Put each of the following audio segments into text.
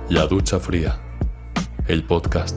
La Ducha Fría, el podcast.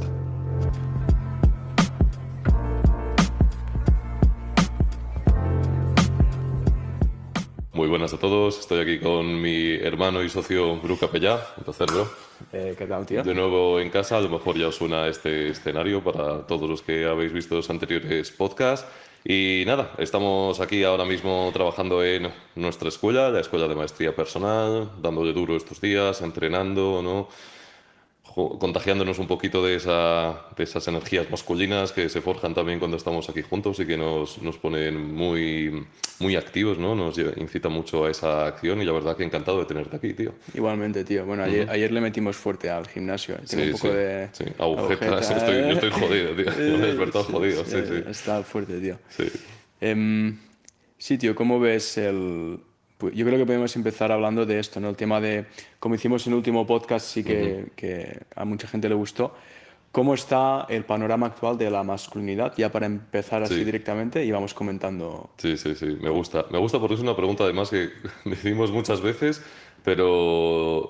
Muy buenas a todos, estoy aquí con mi hermano y socio Bru Capellá. Un placer, bro. ¿Qué tal, tío? De nuevo en casa, a lo mejor ya os suena este escenario para todos los que habéis visto los anteriores podcasts. Y nada, estamos aquí ahora mismo trabajando en nuestra escuela, la Escuela de Maestría Personal, dándole duro estos días, entrenando, ¿no? Contagiándonos un poquito de esas energías masculinas que se forjan también cuando estamos aquí juntos y que nos ponen muy activos, ¿no? Nos incita mucho a esa acción y la verdad que encantado de tenerte aquí, tío. Igualmente, tío. Bueno, ayer le metimos fuerte al gimnasio. Tengo un Sí, poco sí, de sí. Agujetas. agujeta. Yo estoy jodido, tío. Me he despertado jodido, sí, sí. Está fuerte, tío. Sí. Em, sí, tío, ¿cómo ves el...? Pues yo creo que podemos empezar hablando de esto, ¿no? El tema de, como hicimos en el último podcast, sí que a mucha gente le gustó. ¿Cómo está el panorama actual de la masculinidad? Ya para empezar así Sí, directamente y vamos comentando. sí, sí, sí. Me gusta. Me gusta porque es una pregunta además que decimos muchas veces, pero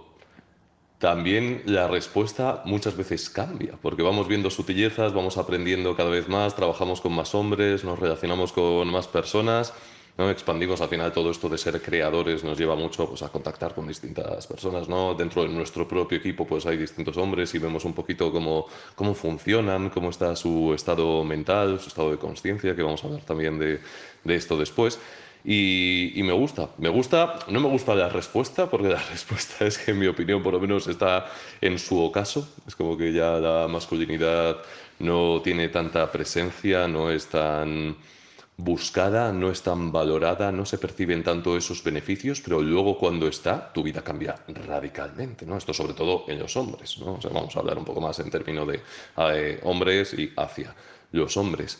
también la respuesta muchas veces cambia, porque vamos viendo sutilezas, vamos aprendiendo cada vez más, trabajamos con más hombres, nos relacionamos con más personas, ¿no? Expandimos al final todo esto de ser creadores, nos lleva mucho pues, a contactar con distintas personas, ¿no? Dentro de nuestro propio equipo pues hay distintos hombres y vemos un poquito cómo funcionan, cómo está su estado mental, su estado de conciencia, que vamos a hablar también de esto después. Y me gusta, no me gusta la respuesta, porque la respuesta es que en mi opinión por lo menos está en su ocaso, es como que ya la masculinidad no tiene tanta presencia, no es tan buscada, no es tan valorada, no se perciben tanto esos beneficios, pero luego cuando está, tu vida cambia radicalmente, ¿no? Esto sobre todo en los hombres, ¿no? O sea, vamos a hablar un poco más en términos de hombres y hacia los hombres.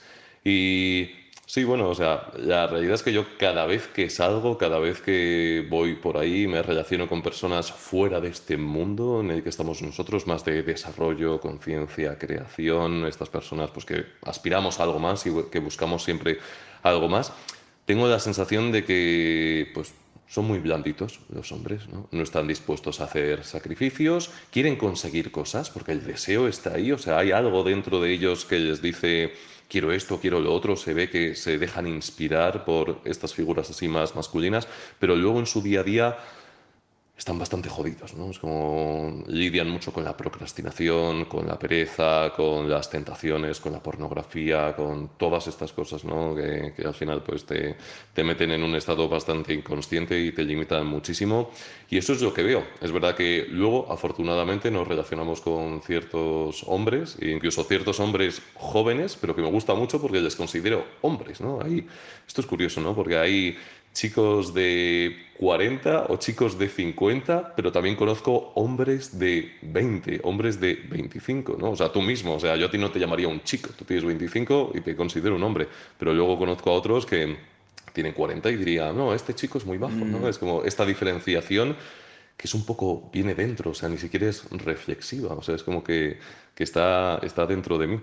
Y sí, bueno, o sea, la realidad es que yo cada vez que salgo, cada vez que voy por ahí, me relaciono con personas fuera de este mundo en el que estamos nosotros, más de desarrollo, conciencia, creación, estas personas pues que aspiramos a algo más y que buscamos siempre algo más, tengo la sensación de que pues son muy blanditos los hombres, ¿no? No están dispuestos a hacer sacrificios, quieren conseguir cosas porque el deseo está ahí, o sea, hay algo dentro de ellos que les dice quiero esto, quiero lo otro, se ve que se dejan inspirar por estas figuras así más masculinas, pero luego en su día a día están bastante jodidos, ¿no? Es como lidian mucho con la procrastinación, con la pereza, con las tentaciones, con la pornografía, con todas estas cosas, ¿no? Que al final pues te meten en un estado bastante inconsciente y te limitan muchísimo. Y eso es lo que veo. Es verdad que luego, afortunadamente, nos relacionamos con ciertos hombres, e incluso ciertos hombres jóvenes, pero que me gusta mucho porque les considero hombres, ¿no? Esto es curioso, ¿no? Porque hay chicos de 40 o chicos de 50, pero también conozco hombres de 20, hombres de 25, ¿no? O sea, tú mismo, o sea, yo a ti no te llamaría un chico, tú tienes 25 y te considero un hombre, pero luego conozco a otros que tienen 40 y diría, no, este chico es muy bajo, ¿no? Es como esta diferenciación que es un poco, viene dentro, o sea, ni siquiera es reflexiva, o sea, es como que está dentro de mí.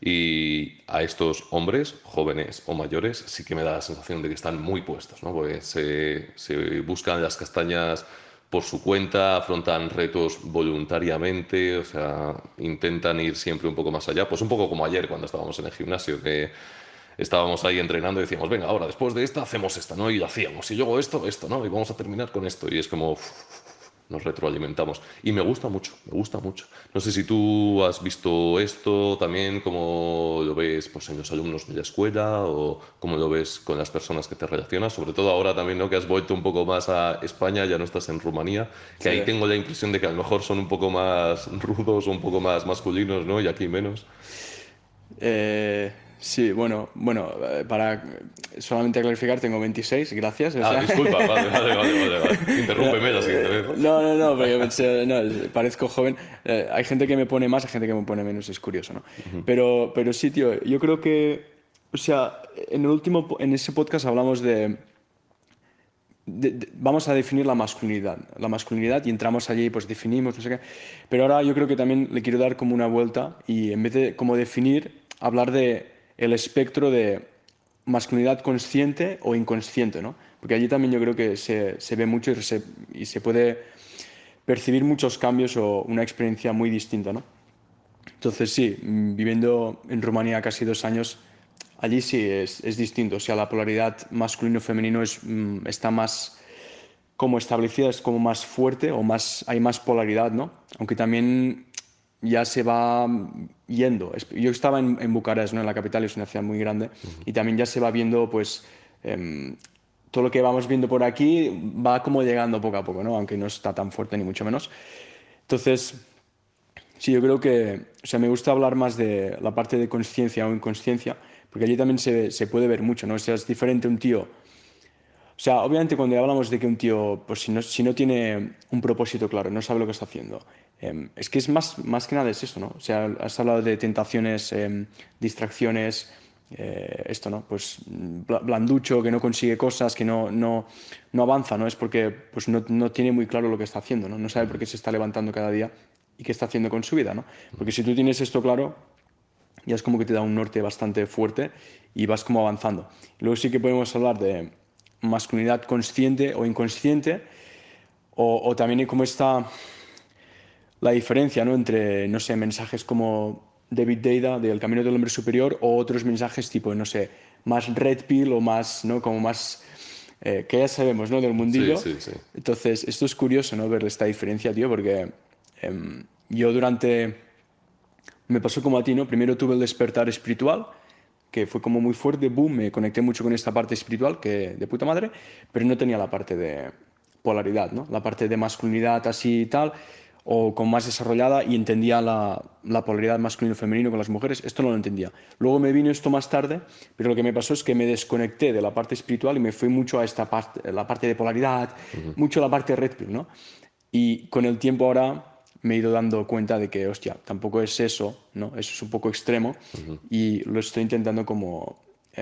Y a estos hombres, jóvenes o mayores, sí que me da la sensación de que están muy puestos, ¿no? Porque se buscan las castañas por su cuenta, afrontan retos voluntariamente, o sea, intentan ir siempre un poco más allá. Pues un poco como ayer cuando estábamos en el gimnasio, que estábamos ahí entrenando y decíamos, venga, ahora después de esta hacemos esta, ¿no? Y lo hacíamos, y luego esto, ¿no? Y vamos a terminar con esto. Y es como, nos retroalimentamos. Y me gusta mucho, me gusta mucho. No sé si tú has visto esto también, cómo lo ves pues, en los alumnos de la escuela o cómo lo ves con las personas que te relacionas, sobre todo ahora también, ¿no? Que has vuelto un poco más a España, ya no estás en Rumanía, que Sí. ahí tengo la impresión de que a lo mejor son un poco más rudos, un poco más masculinos, ¿no? Y aquí menos. Sí, para solamente clarificar, tengo 26, gracias. O Ah, sea, disculpa, vale. Interrúmpeme la siguiente vez, ¿no? no, porque pensé, no, parezco joven. Hay gente que me pone más, hay gente que me pone menos, es curioso, ¿no? Pero sí, tío, yo creo que, o sea, en ese podcast hablamos vamos a definir la masculinidad y entramos allí, pues definimos, no sé qué. Pero ahora yo creo que también le quiero dar como una vuelta y en vez de como definir, hablar de el espectro de masculinidad consciente o inconsciente, ¿no? Porque allí también yo creo que se ve mucho y se puede percibir muchos cambios o una experiencia muy distinta, ¿no? Entonces sí, viviendo en Rumanía casi 2 años, allí sí es distinto. O sea, la polaridad masculino-femenino está más como establecida, es como más fuerte o hay más polaridad, ¿no? Aunque también ya se va yendo. Yo estaba en Bucarest, ¿no? En la capital, es una ciudad muy grande, y también ya se va viendo, pues, todo lo que vamos viendo por aquí va como llegando poco a poco, ¿no? Aunque no está tan fuerte ni mucho menos. Entonces, sí, yo creo que, o sea, me gusta hablar más de la parte de conciencia o inconsciencia, porque allí también se puede ver mucho, ¿no? O sea, es diferente un tío. O sea, obviamente cuando hablamos de que un tío, pues si no tiene un propósito claro, no sabe lo que está haciendo, es que es más que nada es eso, ¿no? O sea, has hablado de tentaciones, distracciones, esto, ¿no? Pues blanducho, que no consigue cosas, que no avanza, ¿no? Es porque pues no tiene muy claro lo que está haciendo, ¿no? No sabe por qué se está levantando cada día y qué está haciendo con su vida, ¿no? Porque si tú tienes esto claro, ya es como que te da un norte bastante fuerte y vas como avanzando. Luego sí que podemos hablar de masculinidad consciente o inconsciente, o también cómo está la diferencia, ¿no? Entre, no sé, mensajes como David Deida, del Camino del Hombre Superior, o otros mensajes tipo, no sé, más red pill o más, ¿no? Como más, que ya sabemos, ¿no? Del Sí, mundillo. sí, sí. Entonces, esto es curioso, ¿no? Ver esta diferencia, tío, porque yo me pasó como a ti, ¿no? Primero tuve el despertar espiritual, que fue como muy fuerte, boom, me conecté mucho con esta parte espiritual, que de puta madre, pero no tenía la parte de polaridad, ¿no? La parte de masculinidad así y tal, o con más desarrollada, y entendía la polaridad masculino-femenino con las mujeres. Esto no lo entendía. Luego me vino esto más tarde, pero lo que me pasó es que me desconecté de la parte espiritual y me fui mucho a esta parte, la parte de polaridad, mucho a la parte red pill, ¿no? Y con el tiempo ahora me he ido dando cuenta de que, hostia, tampoco es eso, ¿no? Eso es un poco extremo, y lo estoy intentando como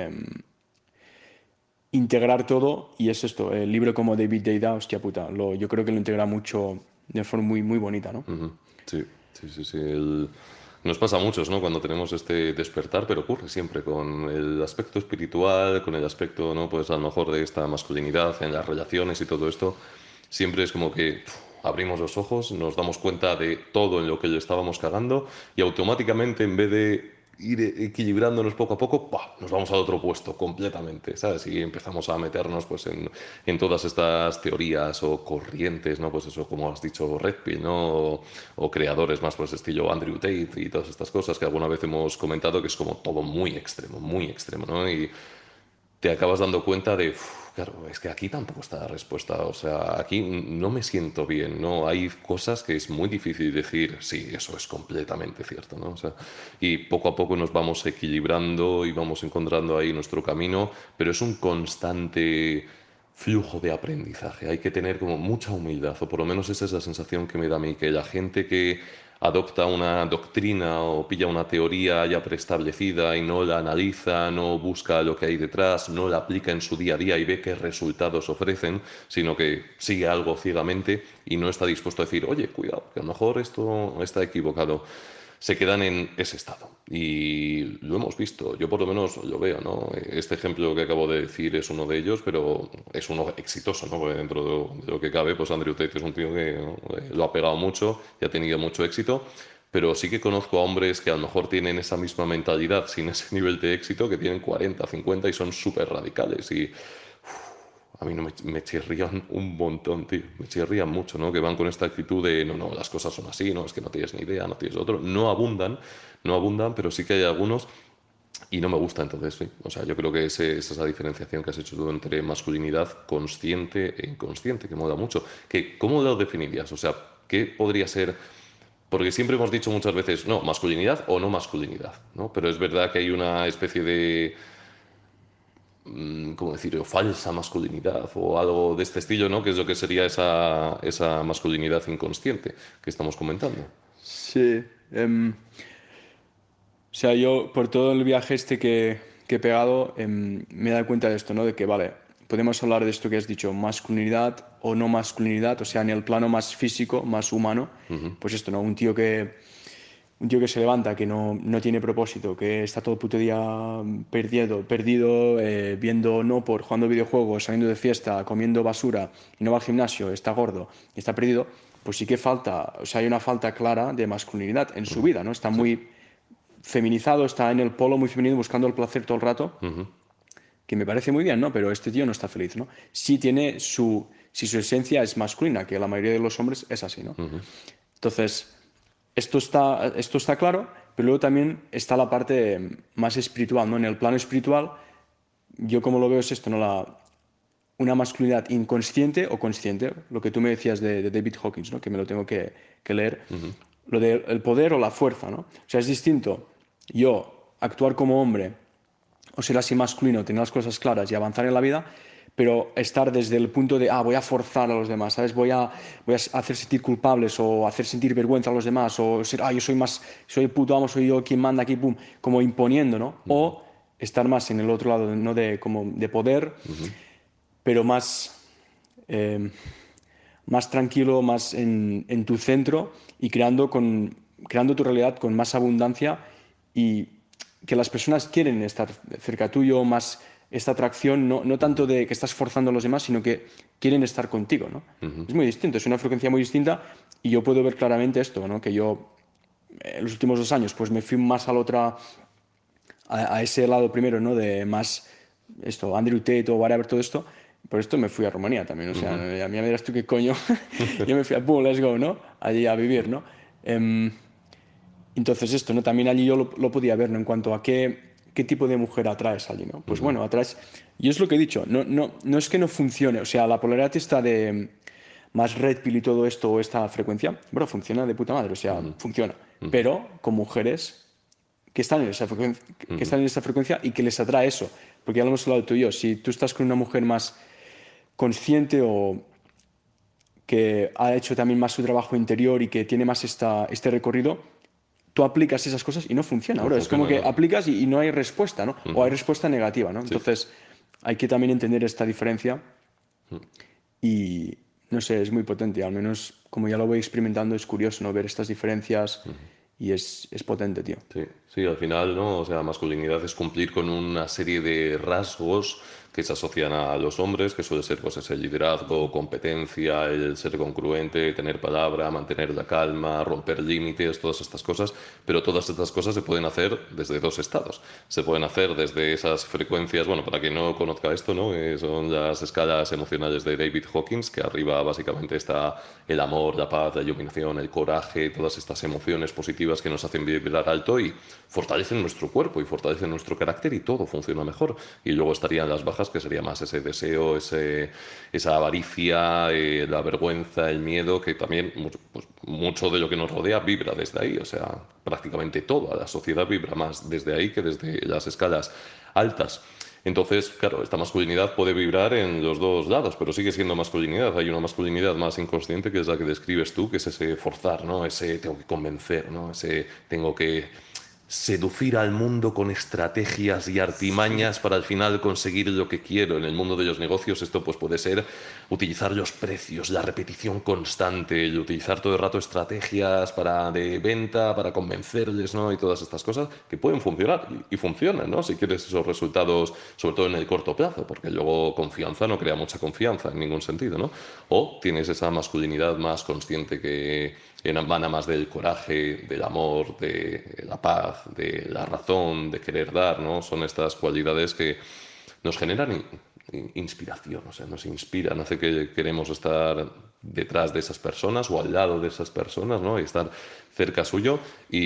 integrar todo, y es esto, el libro como David Deida, hostia puta, yo creo que lo integra mucho de forma muy, muy bonita, ¿no? Ujú. Sí, sí, sí, sí. Nos pasa a muchos, ¿no? Cuando tenemos este despertar, pero ocurre siempre con el aspecto espiritual, con el aspecto, ¿no? Pues a lo mejor de esta masculinidad en las relaciones y todo esto. Siempre es como que abrimos los ojos, nos damos cuenta de todo en lo que le estábamos cagando y automáticamente, en vez de ir equilibrándonos poco a poco, ¡pah!, nos vamos al otro puesto completamente, ¿sabes? Y empezamos a meternos pues en todas estas teorías o corrientes, ¿no? Pues eso, como has dicho, Red Pill, ¿no? O creadores más pues estilo Andrew Tate y todas estas cosas que alguna vez hemos comentado, que es como todo muy extremo, ¿no? Y te acabas dando cuenta de, "Uf, claro, es que aquí tampoco está la respuesta, o sea, aquí no me siento bien, ¿no? Hay cosas que es muy difícil decir, sí, eso es completamente cierto, ¿no? O sea, y poco a poco nos vamos equilibrando y vamos encontrando ahí nuestro camino, pero es un constante flujo de aprendizaje. Hay que tener como mucha humildad, o por lo menos esa es la sensación que me da a mí, que la gente que adopta una doctrina o pilla una teoría ya preestablecida y no la analiza, no busca lo que hay detrás, no la aplica en su día a día y ve qué resultados ofrecen, sino que sigue algo ciegamente y no está dispuesto a decir, oye, cuidado, que a lo mejor esto está equivocado. Se quedan en ese estado. Y lo hemos visto, yo por lo menos lo veo, ¿no? Este ejemplo que acabo de decir es uno de ellos, pero es uno exitoso, ¿no? Porque dentro de lo que cabe, pues Andrew Tate es un tío que, ¿no?, lo ha pegado mucho y ha tenido mucho éxito, pero sí que conozco a hombres que a lo mejor tienen esa misma mentalidad sin ese nivel de éxito, que tienen 40, 50 y son súper radicales. Y a mí no me chirrían un montón, tío. Me chirrían mucho, ¿no? Que van con esta actitud de, no, no, las cosas son así, no, es que no tienes ni idea, no tienes otro. No abundan, pero sí que hay algunos y no me gusta, entonces, sí. O sea, yo creo que esa es la diferenciación que has hecho tú entre masculinidad consciente e inconsciente, que mola mucho. ¿Cómo lo definirías? O sea, ¿qué podría ser? Porque siempre hemos dicho muchas veces, no, masculinidad o no masculinidad, ¿no? Pero es verdad que hay una especie de ¿cómo decirlo?, falsa masculinidad o algo de este estilo, ¿no? Que es lo que sería esa masculinidad inconsciente que estamos comentando. Sí. O sea, yo por todo el viaje que he pegado, me he dado cuenta de esto, ¿no? De que, vale, podemos hablar de esto que has dicho, masculinidad o no masculinidad, o sea, en el plano más físico, más humano, pues esto, ¿no? Un tío que se levanta, que no tiene propósito, que está todo el puto día perdido, viendo no jugando videojuegos, saliendo de fiesta, comiendo basura y no va al gimnasio, está gordo y está perdido, pues sí que falta, o sea, hay una falta clara de masculinidad en su vida, ¿no? Está muy feminizado, está en el polo muy femenino buscando el placer todo el rato, que me parece muy bien, ¿no? Pero este tío no está feliz, ¿no? Sí tiene si su esencia es masculina, que la mayoría de los hombres es así, ¿no? Entonces, esto está claro, pero luego también está la parte más espiritual, ¿no? En el plano espiritual, yo como lo veo es esto, ¿no? Una masculinidad inconsciente o consciente, lo que tú me decías de David Hawkins, ¿no? Que me lo tengo que leer, lo del poder o la fuerza, ¿no? O sea, es distinto yo actuar como hombre o ser así masculino, tener las cosas claras y avanzar en la vida, pero estar desde el punto de, voy a forzar a los demás, ¿sabes? Voy a hacer sentir culpables o hacer sentir vergüenza a los demás, o ser, yo soy el puto amo, soy yo quien manda aquí, pum, como imponiendo, ¿no? O estar más en el otro lado, ¿no? Como de poder, pero eh, más tranquilo, más en tu centro y creando tu realidad con más abundancia y que las personas quieren estar cerca tuyo, más esta atracción, no tanto de que estás forzando a los demás, sino que quieren estar contigo, ¿no? Es muy distinto, es una frecuencia muy distinta y yo puedo ver claramente esto, ¿no? Que yo en los últimos 2 años pues me fui más a ese lado primero, ¿no? De más esto, Andrew Tate o whatever, todo esto. Por esto me fui a Rumanía también, o sea, a mí me dirás tú qué coño. Yo me fui a, boom, let's go, ¿no? Allí a vivir, ¿no? Entonces esto, ¿no? También allí yo lo podía ver, ¿no? En cuanto a qué tipo de mujer atraes allí, ¿no? Pues bueno, atraes... Y es lo que he dicho, no es que no funcione, o sea, la polaridad está de más red pill y todo esto, o esta frecuencia, bueno, funciona de puta madre, o sea, funciona. Pero con mujeres que están en esa frecuencia, que están en esa frecuencia y que les atrae eso. Porque ya lo hemos hablado tú y yo, si tú estás con una mujer más consciente o que ha hecho también más su trabajo interior y que tiene más este recorrido, tú aplicas esas cosas y no funciona. No Bro. Es como que funciona, ¿no? aplicas y no hay respuesta, ¿no? O hay respuesta negativa, ¿no? Sí. Entonces hay que también entender esta diferencia y, no sé, es muy potente. Al menos como ya lo voy experimentando es curioso, ¿no? Ver estas diferencias y es potente, tío. Sí, sí, al final, ¿no? O sea, masculinidad es cumplir con una serie de rasgos que se asocian a los hombres, que suele ser pues ese liderazgo, competencia, el ser congruente, tener palabra, mantener la calma, romper límites, todas estas cosas, pero todas estas cosas se pueden hacer desde dos estados. Se pueden hacer desde esas frecuencias, bueno, para quien no conozca esto, ¿no? Son las escalas emocionales de David Hawkins, que arriba básicamente está el amor, la paz, la iluminación, el coraje, todas estas emociones positivas que nos hacen vibrar alto y fortalecen nuestro cuerpo y fortalecen nuestro carácter y todo funciona mejor. Y luego estarían las bajas, que sería más ese deseo, esa avaricia, la vergüenza, el miedo, que también pues, mucho de lo que nos rodea vibra desde ahí. O sea, prácticamente toda la sociedad vibra más desde ahí que desde las escalas altas. Entonces, claro, esta masculinidad puede vibrar en los dos lados, pero sigue siendo masculinidad. Hay una masculinidad más inconsciente, que es la que describes tú, que es ese forzar, ¿no? Ese tengo que convencer, ¿no? Ese tengo que seducir al mundo con estrategias y artimañas para al final conseguir lo que quiero. En el mundo de los negocios esto pues puede ser utilizar los precios, la repetición constante, el utilizar todo el rato estrategias de venta, para convencerles, ¿no? Y todas estas cosas que pueden funcionar y funcionan, ¿no? Si quieres esos resultados, sobre todo en el corto plazo, porque luego confianza no crea mucha confianza en ningún sentido, ¿no? O tienes esa masculinidad más consciente que emana más del coraje, del amor, de la paz, de la razón, de querer dar, ¿no? Son estas cualidades que nos generan inspiración, o sea, nos inspiran, hace que queremos estar detrás de esas personas o al lado de esas personas, ¿no? Y estar cerca suyo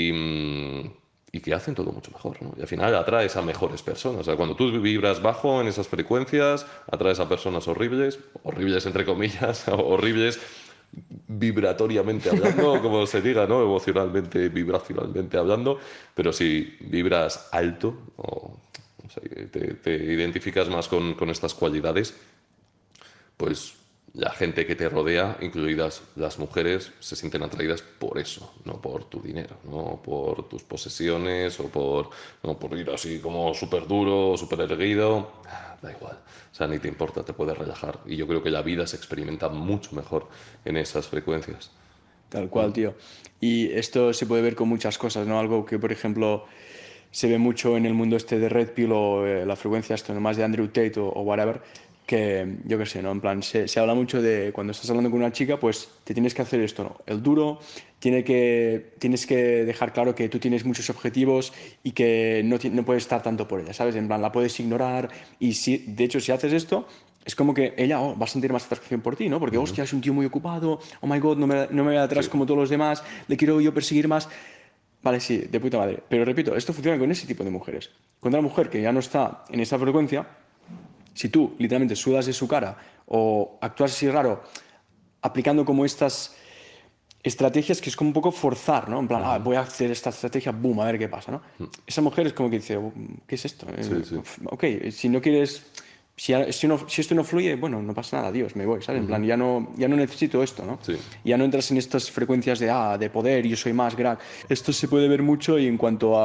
y que hacen todo mucho mejor, ¿no? Y al final atraes a mejores personas. O sea, cuando tú vibras bajo en esas frecuencias, atraes a personas horribles, horribles entre comillas, horribles vibratoriamente hablando, como se diga, ¿no? Emocionalmente, vibracionalmente hablando, pero si vibras alto o sea, te identificas más con estas cualidades, pues la gente que te rodea, incluidas las mujeres, se sienten atraídas por eso, no por tu dinero, no por tus posesiones no por ir así como súper duro, súper erguido. Da igual, o sea, ni te importa, te puedes relajar. Y yo creo que la vida se experimenta mucho mejor en esas frecuencias. Tal cual, tío. Y esto se puede ver con muchas cosas, ¿no? Algo que, por ejemplo, se ve mucho en el mundo este de Red Pill o la frecuencia esto, más de Andrew Tate o whatever, que, yo qué sé, ¿no? En plan, se habla mucho de cuando estás hablando con una chica, pues te tienes que hacer esto, ¿no? El duro, tienes que dejar claro que tú tienes muchos objetivos y que no puedes estar tanto por ella, ¿sabes? En plan, la puedes ignorar y si, de hecho, si haces esto, es como que ella va a sentir más atracción por ti, ¿no? Porque, hostia, es un tío muy ocupado, oh my God, no me ve atrás Sí. como todos los demás, le quiero yo perseguir más. Vale, sí, de puta madre. Pero repito, esto funciona con ese tipo de mujeres. Con una mujer que ya no está en esa frecuencia, si tú literalmente sudas de su cara o actúas así raro, aplicando como estas estrategias que es como un poco forzar, ¿no? En plan, voy a hacer esta estrategia, boom, a ver qué pasa, ¿no? Esa mujer es como que dice, ¿qué es esto? Sí, sí. Ok, si no quieres, si esto no fluye, bueno, no pasa nada, adiós, me voy, ¿sabes? En plan, ya no necesito esto, ¿no? Sí. Ya no entras en estas frecuencias de poder, yo soy más, crack. Esto se puede ver mucho y en cuanto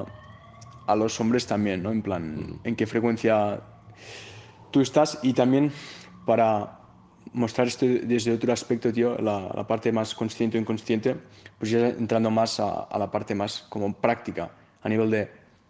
a los hombres también, ¿no? En plan, en qué frecuencia tú estás y también para mostrar esto desde otro aspecto, tío, la parte más consciente o inconsciente, pues ya entrando más a la parte más como práctica, a nivel de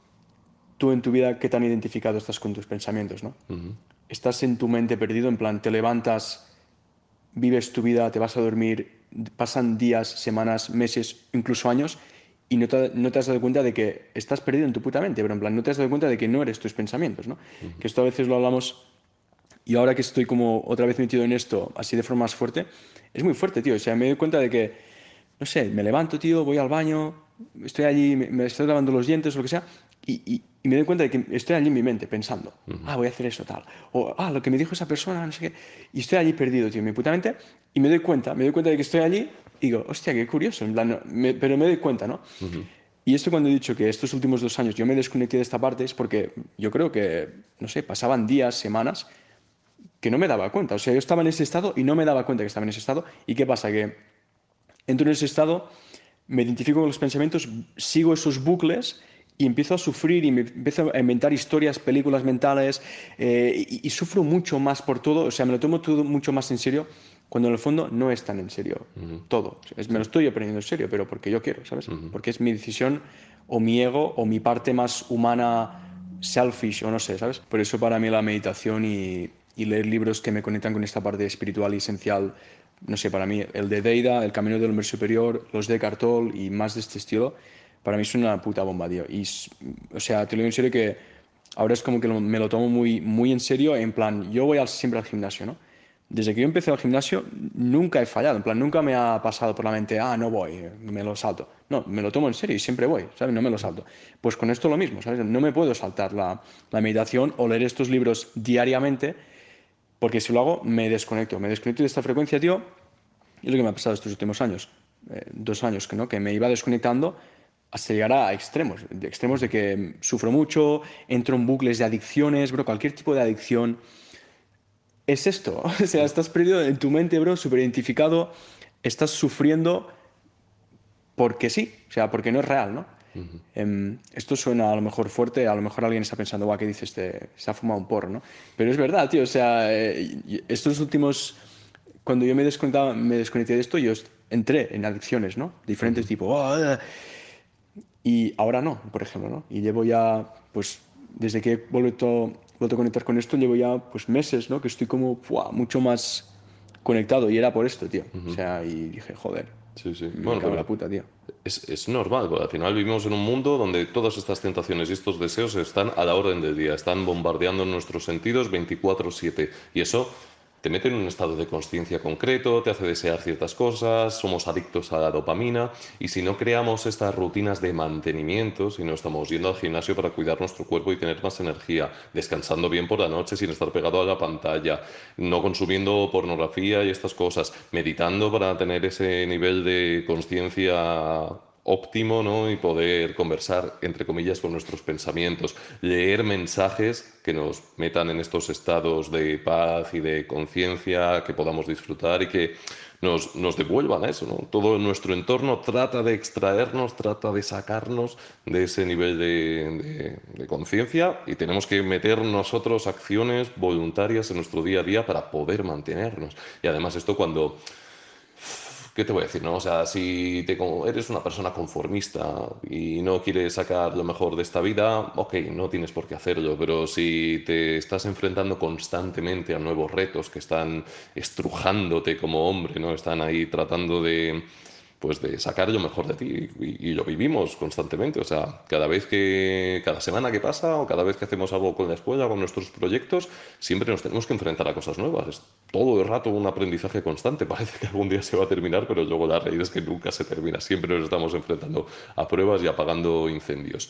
tú en tu vida, qué tan identificado estás con tus pensamientos, ¿no? Estás en tu mente perdido, en plan, te levantas, vives tu vida, te vas a dormir, pasan días, semanas, meses, incluso años, y no te has dado cuenta de que estás perdido en tu puta mente, pero en plan, no te has dado cuenta de que no eres tus pensamientos, ¿no? Que esto a veces lo hablamos y ahora que estoy como otra vez metido en esto, así de forma más fuerte, es muy fuerte, tío. O sea, me doy cuenta de que, no sé, me levanto, tío, voy al baño, estoy allí, me estoy lavando los dientes o lo que sea, y me doy cuenta de que estoy allí en mi mente pensando, voy a hacer eso, tal. O, lo que me dijo esa persona, no sé qué. Y estoy allí perdido, tío, en mi puta mente, y me doy cuenta de que estoy allí y digo, hostia, qué curioso, en plan, pero me doy cuenta, ¿no? Y esto cuando he dicho que estos últimos 2 años yo me desconecté de esta parte es porque yo creo que, no sé, pasaban días, semanas que no me daba cuenta. O sea, yo estaba en ese estado y no me daba cuenta que estaba en ese estado. ¿Y qué pasa? Que entro en ese estado, me identifico con los pensamientos, sigo esos bucles y empiezo a sufrir y me empiezo a inventar historias, películas mentales y sufro mucho más por todo. O sea, me lo tomo todo mucho más en serio cuando en el fondo no es tan en serio todo. Me lo estoy aprendiendo en serio, pero porque yo quiero, ¿sabes? Porque es mi decisión o mi ego o mi parte más humana selfish o no sé, ¿sabes? Por eso para mí la meditación y leer libros que me conectan con esta parte espiritual y esencial, no sé, para mí el de Deida, El Camino del Hombre Superior, los de Eckhart Tolle y más de este estilo, para mí es una puta bomba, tío. Y, o sea, te lo digo en serio que ahora es como que me lo tomo muy, muy en serio, en plan, yo voy siempre al gimnasio, ¿no? Desde que yo empecé al gimnasio nunca he fallado, en plan, nunca me ha pasado por la mente, no voy, me lo salto. No, me lo tomo en serio y siempre voy, ¿sabes? No me lo salto. Pues con esto lo mismo, ¿sabes? No me puedo saltar la meditación o leer estos libros diariamente porque si lo hago me desconecto de esta frecuencia, tío. Y es lo que me ha pasado estos últimos años, 2 años, que, ¿no? Que me iba desconectando hasta llegar a extremos de que sufro mucho, entro en bucles de adicciones, bro, cualquier tipo de adicción es esto. O sea, estás perdido en tu mente, bro, súper identificado, estás sufriendo porque sí, o sea, porque no es real, ¿no? Esto suena a lo mejor fuerte, a lo mejor alguien está pensando, guau, ¿qué dices? Se ha fumado un porro, ¿no? Pero es verdad, tío, o sea, estos últimos, cuando yo me desconecté de esto, yo entré en adicciones, ¿no? Diferentes tipos. Y ahora no, por ejemplo, ¿no? Y llevo ya, pues, desde que he vuelto a conectar con esto, llevo ya, pues, meses, ¿no? Que estoy como, mucho más conectado y era por esto, tío. O sea, y dije, joder, Sí, sí. me Bueno, cago en la pero puta, tío. es normal, porque al final vivimos en un mundo donde todas estas tentaciones y estos deseos están a la orden del día, están bombardeando nuestros sentidos 24/7. Y eso te mete en un estado de conciencia concreto, te hace desear ciertas cosas, somos adictos a la dopamina. Y si no creamos estas rutinas de mantenimiento, si no estamos yendo al gimnasio para cuidar nuestro cuerpo y tener más energía, descansando bien por la noche sin estar pegado a la pantalla, no consumiendo pornografía y estas cosas, meditando para tener ese nivel de conciencia óptimo, ¿no? Y poder conversar, entre comillas, con nuestros pensamientos, leer mensajes que nos metan en estos estados de paz y de conciencia, que podamos disfrutar y que nos devuelvan eso, ¿no? Todo nuestro entorno trata de extraernos, trata de sacarnos de ese nivel de conciencia y tenemos que meter nosotros acciones voluntarias en nuestro día a día para poder mantenernos. Y además esto ¿qué te voy a decir, no? O sea, si eres una persona conformista y no quieres sacar lo mejor de esta vida, ok, no tienes por qué hacerlo, pero si te estás enfrentando constantemente a nuevos retos que están estrujándote como hombre, ¿no? Están ahí tratando de pues de sacar lo mejor de ti y lo vivimos constantemente, o sea, cada semana que pasa o cada vez que hacemos algo con la escuela, con nuestros proyectos, siempre nos tenemos que enfrentar a cosas nuevas, es todo el rato un aprendizaje constante, parece que algún día se va a terminar, pero luego la realidad es que nunca se termina, siempre nos estamos enfrentando a pruebas y apagando incendios.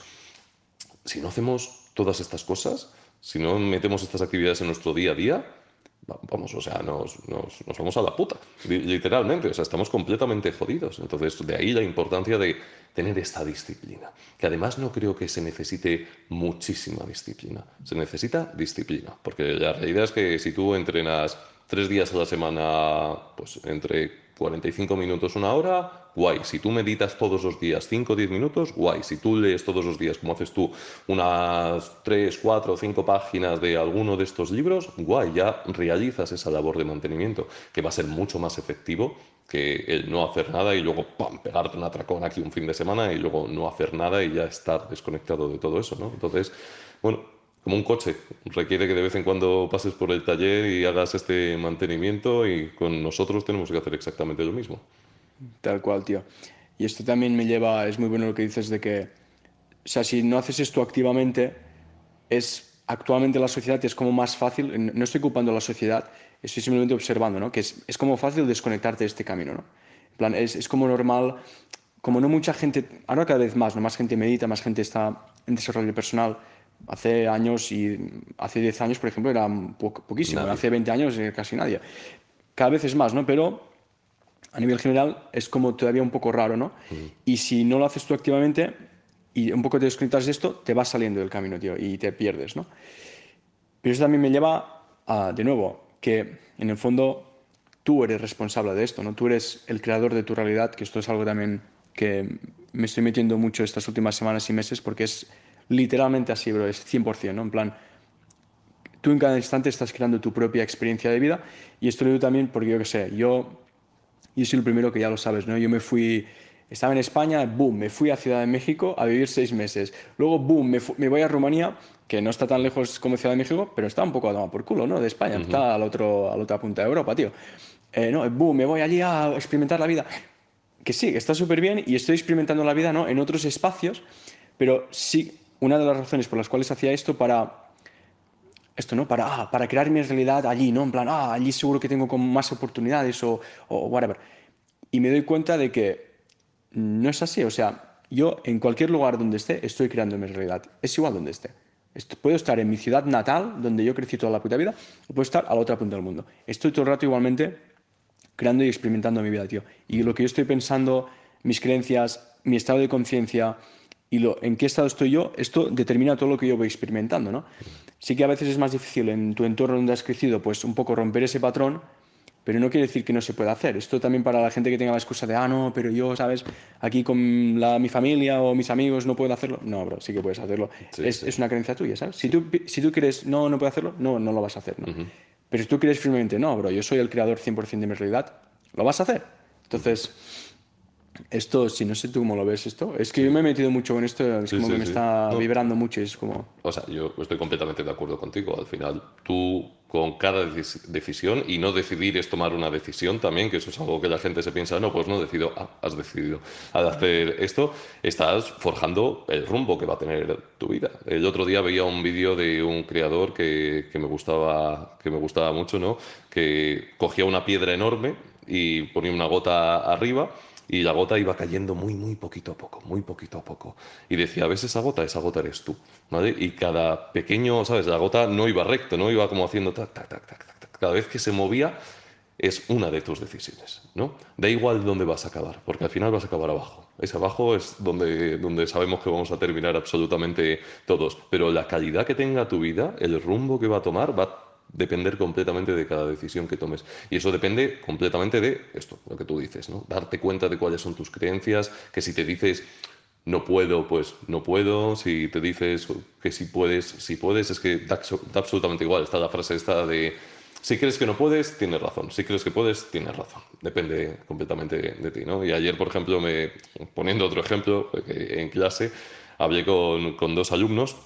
Si no hacemos todas estas cosas, si no metemos estas actividades en nuestro día a día, vamos, o sea, nos vamos a la puta, literalmente, o sea, estamos completamente jodidos. Entonces, de ahí la importancia de tener esta disciplina, que además no creo que se necesite muchísima disciplina, se necesita disciplina, porque la realidad es que si tú entrenas 3 días a la semana, pues entre 45 minutos, una hora, guay. Si tú meditas todos los días 5 o 10 minutos, guay. Si tú lees todos los días, como haces tú, unas 3, 4 o 5 páginas de alguno de estos libros, guay, ya realizas esa labor de mantenimiento, que va a ser mucho más efectivo que el no hacer nada y luego ¡pam!, pegarte un atracón aquí un fin de semana y luego no hacer nada y ya estar desconectado de todo eso, ¿no? Entonces, bueno, como un coche, requiere que de vez en cuando pases por el taller y hagas este mantenimiento y con nosotros tenemos que hacer exactamente lo mismo. Tal cual, tío. Y esto también me lleva, es muy bueno lo que dices de que, o sea, si no haces esto activamente, actualmente la sociedad es como más fácil, no estoy culpando a la sociedad, estoy simplemente observando, ¿no? Que es como fácil desconectarte de este camino, ¿no? En plan, es como normal, como no mucha gente, ahora cada vez más, ¿no? Más gente medita, más gente está en desarrollo personal. Hace años y hace 10 años, por ejemplo, era poquísimo. Nadie. Hace 20 años casi nadie. Cada vez es más, ¿no? Pero a nivel general es como todavía un poco raro, ¿no? Y si no lo haces tú activamente y un poco te desconectas de esto, te vas saliendo del camino, tío, y te pierdes, ¿no? Pero eso también me lleva a, de nuevo, que en el fondo tú eres responsable de esto, ¿no? Tú eres el creador de tu realidad, que esto es algo también que me estoy metiendo mucho estas últimas semanas y meses porque es literalmente así, bro, es 100%, ¿no? En plan, tú en cada instante estás creando tu propia experiencia de vida y esto lo digo también porque yo qué sé, yo soy el primero que ya lo sabes, ¿no? Yo me fui, estaba en España, boom, me fui a Ciudad de México a vivir 6 meses. Luego, boom, me voy a Rumanía, que no está tan lejos como Ciudad de México, pero está un poco a tomar por culo, ¿no? De España, está a la otra punta de Europa, tío. No, boom, me voy allí a experimentar la vida. Que sí, está súper bien y estoy experimentando la vida, ¿no? En otros espacios, pero sí, una de las razones por las cuales hacía esto esto, ¿no? Para crear mi realidad allí, ¿no? En plan, allí seguro que tengo como más oportunidades o whatever. Y me doy cuenta de que no es así. O sea, yo en cualquier lugar donde esté, estoy creando mi realidad. Es igual donde esté. Puedo estar en mi ciudad natal, donde yo crecí toda la puta vida, o puedo estar a la otra punta del mundo. Estoy todo el rato igualmente creando y experimentando mi vida, tío. Y lo que yo estoy pensando, mis creencias, mi estado de conciencia y en qué estado estoy yo, esto determina todo lo que yo voy experimentando, ¿no? Sí que a veces es más difícil en tu entorno donde has crecido, pues un poco romper ese patrón, pero no quiere decir que no se pueda hacer. Esto también para la gente que tenga la excusa de, no, pero yo, ¿sabes? Aquí con mi familia o mis amigos no puedo hacerlo. No, bro, sí que puedes hacerlo. Sí, sí. Es una creencia tuya, ¿sabes? Si tú crees, no puedo hacerlo, no lo vas a hacer, ¿no? Pero si tú crees firmemente, no, bro, yo soy el creador 100% de mi realidad, lo vas a hacer. Entonces, esto, si no sé tú cómo lo ves esto, es que yo me he metido mucho con esto, es Sí, como sí, que me sí. está No, vibrando mucho y es como... o sea, yo estoy completamente de acuerdo contigo. Al final, tú con cada decisión, y no decidir es tomar una decisión también, que eso es algo que la gente se piensa, no, pues no decido, has decidido. Al hacer esto, estás forjando el rumbo que va a tener tu vida. El otro día veía un vídeo de un creador que me gustaba mucho, ¿no? Que cogía una piedra enorme y ponía una gota arriba y la gota iba cayendo muy, muy poquito a poco, muy poquito a poco. Y decía, ¿ves esa gota eres tú, ¿vale? Y cada pequeño, ¿sabes? La gota no iba recto, ¿no? Iba como haciendo tac, tac, tac, tac, tac, tac. Cada vez que se movía es una de tus decisiones, ¿no? Da igual dónde vas a acabar, porque al final vas a acabar abajo. Ese abajo es donde sabemos que vamos a terminar absolutamente todos. Pero la calidad que tenga tu vida, el rumbo que va a tomar, va a depender completamente de cada decisión que tomes. Y eso depende completamente de esto, lo que tú dices, ¿no? Darte cuenta de cuáles son tus creencias, que si te dices no puedo, pues no puedo. Si te dices que si puedes, es que da absolutamente igual. Está la frase esta de Si crees que no puedes, tienes razón. Si crees que puedes, tienes razón. Depende completamente de ti, ¿no? Y ayer, por ejemplo, poniendo otro ejemplo, que en clase hablé con dos alumnos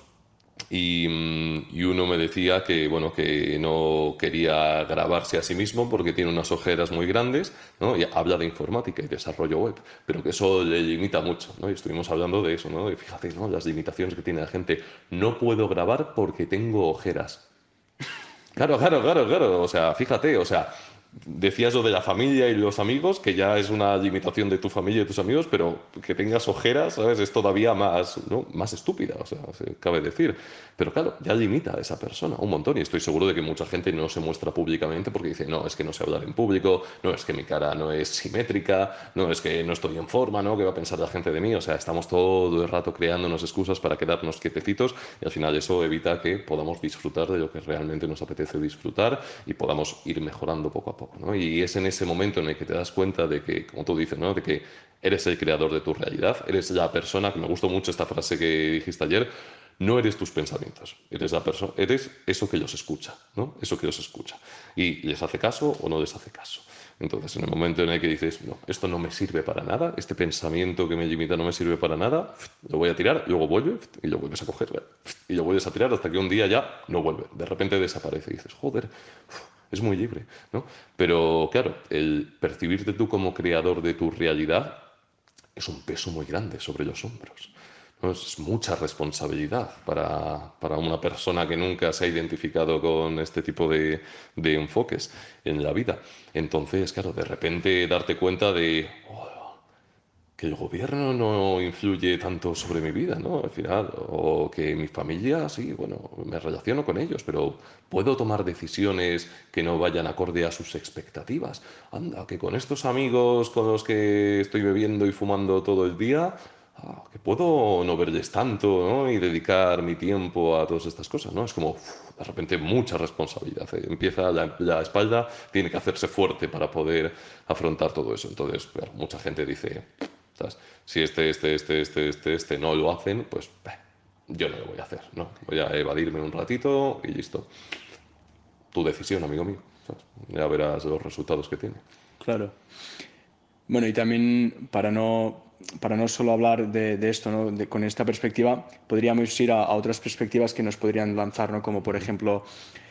y uno me decía que, bueno, que no quería grabarse a sí mismo porque tiene unas ojeras muy grandes, ¿no? Y habla de informática y desarrollo web, pero que eso le limita mucho, ¿no? Y estuvimos hablando de eso, ¿no? Y fíjate, ¿no? Las limitaciones que tiene la gente. No puedo grabar porque tengo ojeras. Claro, claro, claro, claro. O sea, fíjate, o sea, decías lo de la familia y los amigos, que ya es una limitación de tu familia y tus amigos, pero que tengas ojeras, ¿sabes? Es todavía más, ¿no? Más estúpida, o sea, se cabe decir. Pero claro, ya limita a esa persona un montón y estoy seguro de que mucha gente no se muestra públicamente porque dice, no, es que no sé hablar en público, no, es que mi cara no es simétrica, no, es que no estoy en forma, ¿no? ¿Qué va a pensar la gente de mí? O sea, estamos todo el rato creándonos excusas para quedarnos quietecitos y al final eso evita que podamos disfrutar de lo que realmente nos apetece disfrutar y podamos ir mejorando poco a poco, ¿no? Y es en ese momento en el que te das cuenta de que, como tú dices, ¿no? De que eres el creador de tu realidad, eres la persona, que me gustó mucho esta frase que dijiste ayer, no eres tus pensamientos, eres la persona, eres eso que los escucha, ¿no? Eso que los escucha. Y les hace caso o no les hace caso. Entonces, en el momento en el que dices, no, esto no me sirve para nada, este pensamiento que me limita no me sirve para nada, lo voy a tirar, luego vuelve y lo vuelves a coger, y lo vuelves a tirar hasta que un día ya no vuelve. De repente desaparece y dices, joder, es muy libre, ¿no? Pero claro, el percibirte tú como creador de tu realidad es un peso muy grande sobre los hombros, ¿no? Es mucha responsabilidad para una persona que nunca se ha identificado con este tipo de enfoques en la vida. Entonces, claro, de repente darte cuenta de que el gobierno no influye tanto sobre mi vida, ¿no? Al final, o que mi familia, sí, bueno, me relaciono con ellos, pero puedo tomar decisiones que no vayan acorde a sus expectativas. Anda, que con estos amigos con los que estoy bebiendo y fumando todo el día, que puedo no verles tanto, ¿no? Y dedicar mi tiempo a todas estas cosas, ¿no? Es como, de repente, mucha responsabilidad. Empieza la espalda, tiene que hacerse fuerte para poder afrontar todo eso. Entonces, claro, mucha gente dice, ¿sabes? Si este no lo hacen, pues yo no lo voy a hacer, ¿no? Voy a evadirme un ratito y listo. Tu decisión, amigo mío, ¿sabes? Ya verás los resultados que tiene. Claro. Bueno, y también para no solo hablar de esto, ¿no? Con esta perspectiva, podríamos ir a otras perspectivas que nos podrían lanzar, ¿no? Como por ejemplo,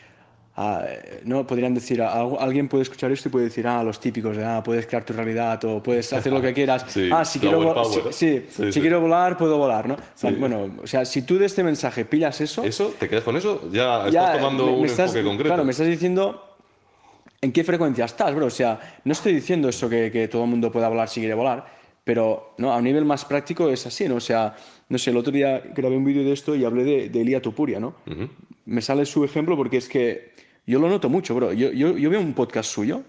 ¿no? Podrían decir, alguien puede escuchar esto y puede decir, los típicos de, puedes crear tu realidad o puedes hacer lo que quieras. Sí, Si flower quiero, power. sí, Sí, si sí. quiero volar, puedo volar, ¿no? Sí. Bueno, o sea, si tú de este mensaje pillas eso, Eso, te quedas con eso, ya estás ya tomando un enfoque concreto. claro, me estás diciendo en qué frecuencia estás, bro. O sea, no estoy diciendo eso que todo el mundo pueda volar si quiere volar, pero no, a un nivel más práctico es así, ¿no? O sea, no sé, el otro día grabé un vídeo de esto y hablé de Elia Tupuria, ¿no? Me sale su ejemplo porque es que yo lo noto mucho, bro. Yo veo un podcast suyo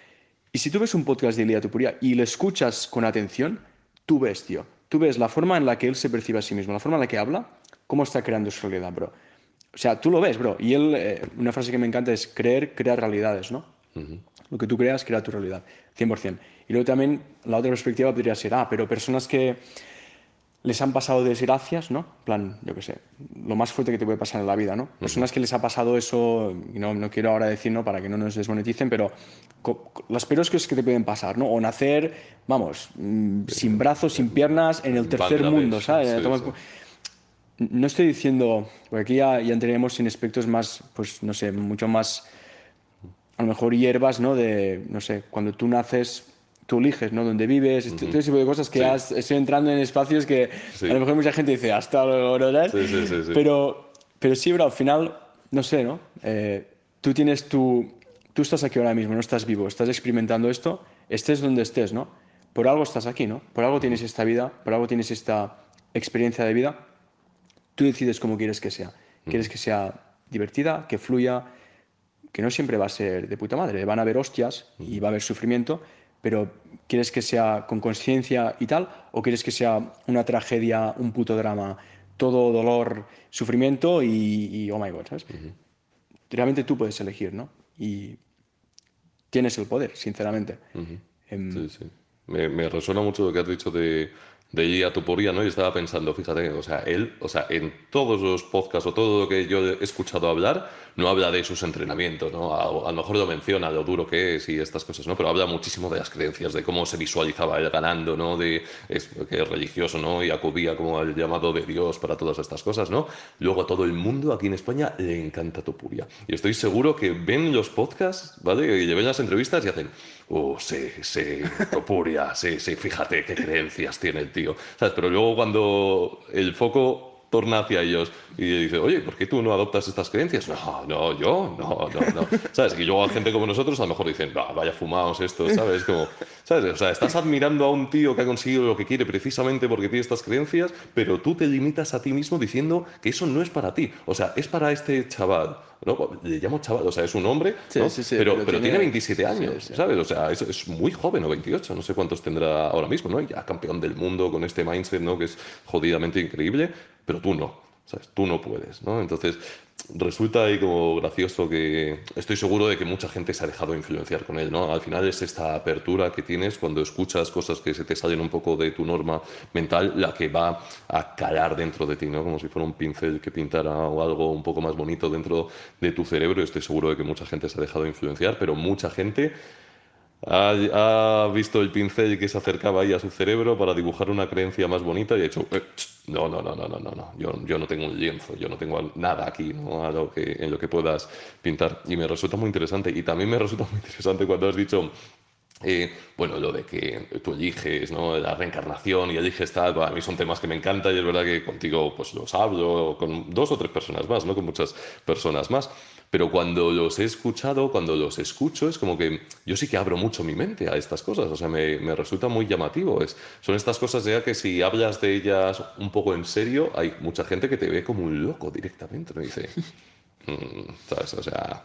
y si tú ves un podcast de Elia Tupuria y lo escuchas con atención, tú ves, tío. Tú ves la forma en la que él se percibe a sí mismo, la forma en la que habla, cómo está creando su realidad, bro. O sea, tú lo ves, bro. Y él, una frase que me encanta es crear realidades, ¿no? Lo que tú creas, crea tu realidad, 100%. Y luego también la otra perspectiva podría ser, pero personas que les han pasado desgracias, ¿no? En plan, yo qué sé, lo más fuerte que te puede pasar en la vida, ¿no? Personas que les ha pasado eso, y no quiero ahora decir, ¿no? Para que no nos desmoneticen, pero las peores cosas que te pueden pasar, ¿no? O nacer, vamos, sin brazos, sin piernas, en el tercer Bangladesh, mundo, ¿sabes? sí, sí. No estoy diciendo, porque aquí ya entraríamos en aspectos más, pues no sé, mucho más, a lo mejor hierbas, ¿no? De, no sé, cuando tú naces, tú eliges, ¿no? Dónde vives, todo ese tipo de cosas que Sí. estoy entrando en espacios que Sí. a lo mejor mucha gente dice, hasta luego, ¿no? Sí, sí, sí, sí. Pero sí, bro, al final, no sé, ¿no? Tú tienes tú estás aquí ahora mismo, no estás vivo, estás experimentando esto, estés donde estés, ¿no? Por algo estás aquí, ¿no? Por algo tienes esta vida, por algo tienes esta experiencia de vida. Tú decides cómo quieres que sea. Quieres que sea divertida, que fluya, que no siempre va a ser de puta madre. Van a haber hostias y va a haber sufrimiento, pero ¿quieres que sea con conciencia y tal? ¿O quieres que sea una tragedia, un puto drama, todo dolor, sufrimiento y oh my God, ¿sabes? Realmente tú puedes elegir, ¿no? Y tienes el poder, sinceramente. Sí, sí. Me resuena mucho lo que has dicho de de Ilia Topuria, ¿no? Y estaba pensando, fíjate, o sea, él, o sea, en todos los podcasts o todo lo que yo he escuchado hablar, no habla de sus entrenamientos, ¿no? A lo mejor lo menciona, lo duro que es y estas cosas, ¿no? Pero habla muchísimo de las creencias, de cómo se visualizaba él ganando, ¿no? Que es religioso, ¿no? Y acudía como al llamado de Dios para todas estas cosas, ¿no? Luego a todo el mundo aquí en España le encanta Topuria. Y estoy seguro que ven los podcasts, ¿vale? Y le ven las entrevistas y hacen, oh, sí, sí, Topuria, sí, sí, fíjate qué creencias tiene el tío, ¿sabes? Pero luego cuando el foco torna hacia ellos y dice, oye, ¿por qué tú no adoptas estas creencias? No, no, yo, no, no, no. ¿Sabes? Y luego a gente como nosotros a lo mejor dicen, "Bah, vaya fumaos estos", ¿sabes? Como, ¿sabes? O sea, estás admirando a un tío que ha conseguido lo que quiere precisamente porque tiene estas creencias, pero tú te limitas a ti mismo diciendo que eso no es para ti. O sea, es para este chaval, ¿no? Le llamo chaval, o sea, es un hombre, ¿no? Sí, sí, Pero tiene 27 años, sí. ¿sabes? O sea, es muy joven, o 28, no sé cuántos tendrá ahora mismo, ¿no? Y ya campeón del mundo con este mindset, ¿no? Que es jodidamente increíble, pero tú no, ¿sabes? Tú no puedes, ¿no? Entonces, resulta ahí como gracioso que estoy seguro de que mucha gente se ha dejado influenciar con él, ¿no? Al final es esta apertura que tienes cuando escuchas cosas que se te salen un poco de tu norma mental, la que va a calar dentro de ti, ¿no? Como si fuera un pincel que pintara o algo un poco más bonito dentro de tu cerebro. Estoy seguro de que mucha gente se ha dejado influenciar, pero mucha gente ha visto el pincel que se acercaba ahí a su cerebro para dibujar una creencia más bonita y ha dicho, no, no, no, no, no, no, no, yo no tengo un lienzo, yo no tengo nada aquí, ¿no? En lo que puedas pintar. Y me resulta muy interesante. Y también me resulta muy interesante cuando has dicho, bueno, lo de que tú eliges, ¿no? La reencarnación y eliges tal, para mí son temas que me encantan y es verdad que contigo pues los hablo, con dos o tres personas más, ¿no? Con muchas personas más. Pero cuando los he escuchado, cuando los escucho, es como que yo sí que abro mucho mi mente a estas cosas, o sea, me resulta muy llamativo. Son estas cosas ya que si hablas de ellas un poco en serio, hay mucha gente que te ve como un loco directamente, ¿no? Dice, ¿sabes? O sea,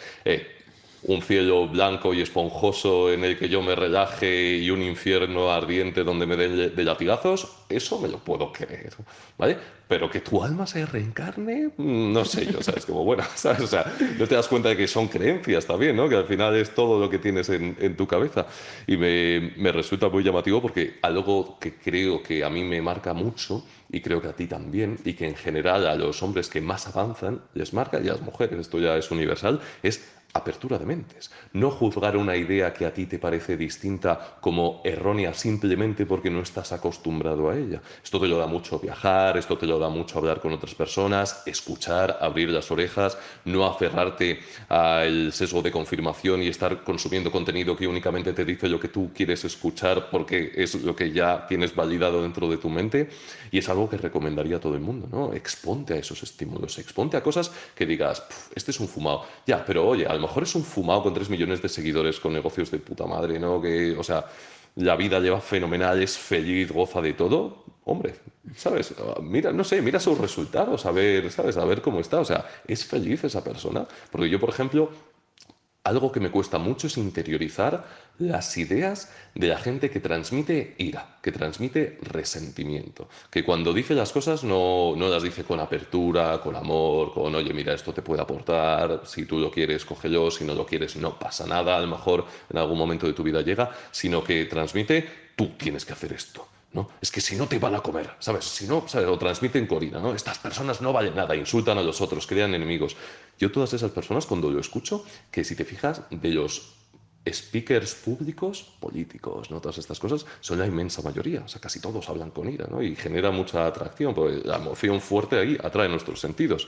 un cielo blanco y esponjoso en el que yo me relaje y un infierno ardiente donde me den de latigazos, eso me lo puedo creer, ¿vale? Pero que tu alma se reencarne, no sé yo, ¿sabes? Como, bueno, ¿sabes? O sea, no te das cuenta de que son creencias también, ¿no? Que al final es todo lo que tienes en tu cabeza. Y me resulta muy llamativo porque algo que creo que a mí me marca mucho, y creo que a ti también, y que en general a los hombres que más avanzan les marca, y a las mujeres, esto ya es universal, es apertura de mentes. No juzgar una idea que a ti te parece distinta como errónea simplemente porque no estás acostumbrado a ella. Esto te lo da mucho viajar, esto te lo da mucho hablar con otras personas, escuchar, abrir las orejas, no aferrarte al sesgo de confirmación y estar consumiendo contenido que únicamente te dice lo que tú quieres escuchar porque es lo que ya tienes validado dentro de tu mente. Y es algo que recomendaría a todo el mundo, ¿no? Exponte a esos estímulos, exponte a cosas que digas, este es un fumado. Ya, pero oye, a lo mejor es un fumado con 3 millones de seguidores, con negocios de puta madre, ¿no? Que, o sea, la vida lleva fenomenal, es feliz, goza de todo. Hombre, ¿sabes? Mira, no sé, mira sus resultados, a ver, ¿sabes? A ver cómo está. O sea, ¿es feliz esa persona? Porque yo, por ejemplo, algo que me cuesta mucho es interiorizar las ideas de la gente que transmite ira, que transmite resentimiento, que cuando dice las cosas no las dice con apertura, con amor, con, oye, mira, esto te puede aportar, si tú lo quieres, cógelo, si no lo quieres, no pasa nada, a lo mejor en algún momento de tu vida llega, sino que transmite, tú tienes que hacer esto. ¿No? Es que si no te van a comer, ¿sabes? Si no, ¿sabes? Lo transmiten corina, ¿no? Estas personas no valen nada, insultan a los otros, crean enemigos. Yo todas esas personas, cuando lo escucho, que si te fijas, de los speakers públicos, políticos, ¿no? Todas estas cosas, son la inmensa mayoría. O sea, casi todos hablan con ira, ¿no? Y genera mucha atracción, porque la emoción fuerte ahí atrae nuestros sentidos.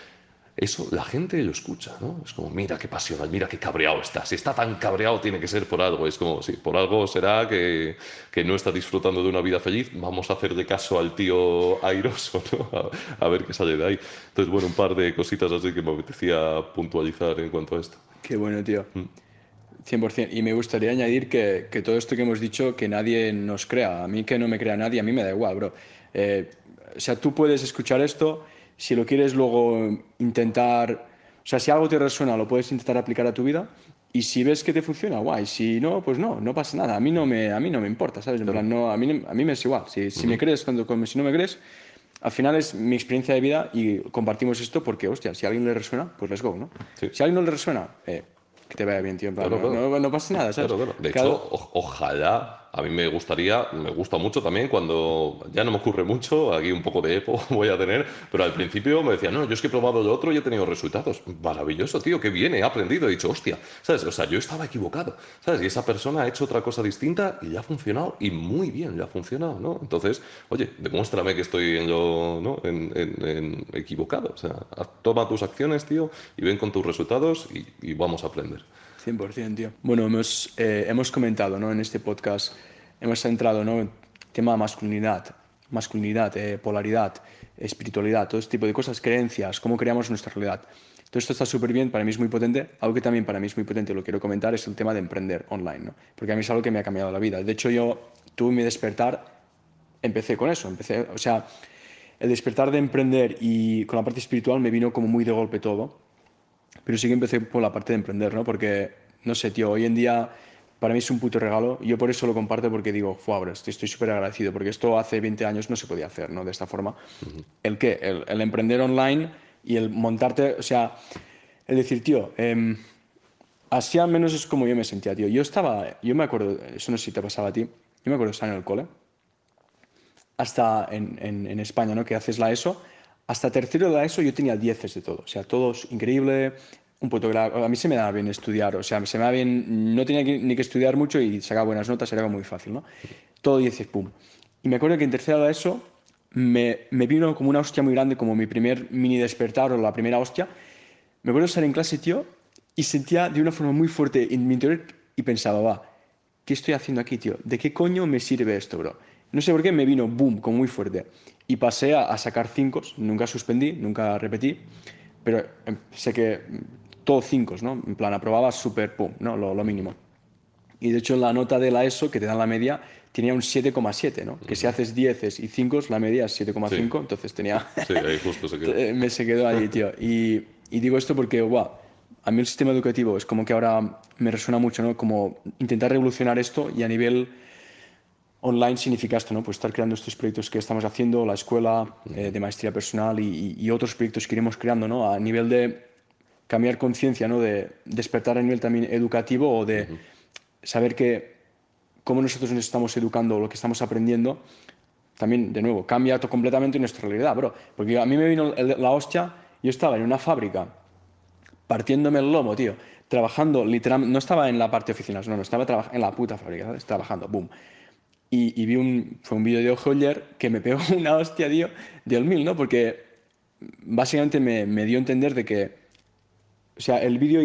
Eso la gente lo escucha, ¿no? Es como, mira qué pasional, mira qué cabreado está. Si está tan cabreado tiene que ser por algo. Es como, sí, por algo será que no está disfrutando de una vida feliz. Vamos a hacerle caso al tío airoso, ¿no? A ver qué sale de ahí. Entonces, bueno, un par de cositas así que me apetecía puntualizar en cuanto a esto. Qué bueno, tío. 100%. Y me gustaría añadir que todo esto que hemos dicho, que nadie nos crea. A mí que no me crea nadie, a mí me da igual, bro. O sea, tú puedes escuchar esto, si lo quieres luego intentar... O sea, si algo te resuena, lo puedes intentar aplicar a tu vida. Y si ves que te funciona, guay. Si no, pues no pasa nada. A mí no me importa, ¿sabes? En plan, no, a mí me es igual. Si me crees, si no me crees, al final es mi experiencia de vida y compartimos esto porque, hostia, si a alguien le resuena, pues let's go, ¿no? Sí. Si a alguien no le resuena, que te vaya bien, tío. En plan, Claro, claro. no pasa nada, ¿sabes? Claro, claro. De Cada- hecho, ojalá a mí me gusta mucho también cuando ya no me ocurre mucho, aquí un poco de EPO voy a tener, pero al principio me decía, no, yo es que he probado lo otro y he tenido resultados. Maravilloso, tío, qué bien, he aprendido, he dicho, hostia, ¿sabes? O sea, yo estaba equivocado, ¿sabes? Y esa persona ha hecho otra cosa distinta y le ha funcionado y muy bien le ha funcionado, ¿no? Entonces, oye, demuéstrame que estoy en lo, ¿no? en equivocado. O sea, toma tus acciones, tío, y ven con tus resultados y vamos a aprender. 100%, tío. Bueno, hemos comentado, ¿no? En este podcast, hemos centrado, ¿no? En tema masculinidad, polaridad, espiritualidad, todo este tipo de cosas, creencias, cómo creamos nuestra realidad. Todo esto está súper bien, para mí es muy potente. Algo que también para mí es muy potente, lo quiero comentar, es el tema de emprender online, ¿no? Porque a mí es algo que me ha cambiado la vida. De hecho, yo tuve mi despertar, empecé con eso, o sea, el despertar de emprender y con la parte espiritual me vino como muy de golpe todo. Pero sí que empecé por la parte de emprender, ¿no? Porque, no sé, tío, hoy en día para mí es un puto regalo. Yo por eso lo comparto porque digo, bro, estoy súper agradecido porque esto hace 20 años no se podía hacer, ¿no? De esta forma. ¿El qué? El emprender online y el montarte, o sea, el decir, tío, así al menos es como yo me sentía, tío. Yo me acuerdo, eso no sé si te pasaba a ti, yo me acuerdo de estar en el cole, hasta en España, ¿no? Que haces la ESO. Hasta tercero de la ESO yo tenía 10 de todo. O sea, todos increíble, un puto A mí se me daba bien estudiar. O sea, se me daba bien, no tenía ni que estudiar mucho y sacaba buenas notas, era muy fácil, ¿no? Todo 10, pum. Y me acuerdo que en tercero de la ESO me vino como una hostia muy grande, como mi primer mini despertar o la primera hostia. Me acuerdo de estar en clase, tío, y sentía de una forma muy fuerte en mi interior y pensaba, va, ¿qué estoy haciendo aquí, tío? ¿De qué coño me sirve esto, bro? No sé por qué me vino, boom, como muy fuerte. Y pasé a sacar 5, nunca suspendí, nunca repetí, pero sé que todo 5, ¿no? En plan, aprobaba súper, pum, ¿no? Lo mínimo. Y de hecho, la nota de la ESO, que te dan la media, tenía un 7,7, ¿no? Que si haces 10 y 5, la media es Sí, 7,5, entonces tenía... sí, ahí justo se quedó. me se quedó allí, tío. Y digo esto porque, guau, a mí el sistema educativo es como que ahora me resuena mucho, ¿no? Como intentar revolucionar esto y a nivel online significa esto, ¿no? Pues estar creando estos proyectos que estamos haciendo, la escuela de maestría personal y otros proyectos que iremos creando, ¿no? A nivel de cambiar conciencia, ¿no? De despertar a nivel también educativo o de saber que cómo nosotros nos estamos educando o lo que estamos aprendiendo, también, de nuevo, cambia completamente nuestra realidad, bro. Porque a mí me vino la hostia, yo estaba en una fábrica partiéndome el lomo, tío, trabajando literalmente, no estaba en la parte oficinas, no, estaba en la puta fábrica, ¿sabes? Trabajando, boom. Y fue un vídeo de Ojoyer que me pegó una hostia, tío, del mil, ¿no? Porque básicamente me dio a entender de que, o sea,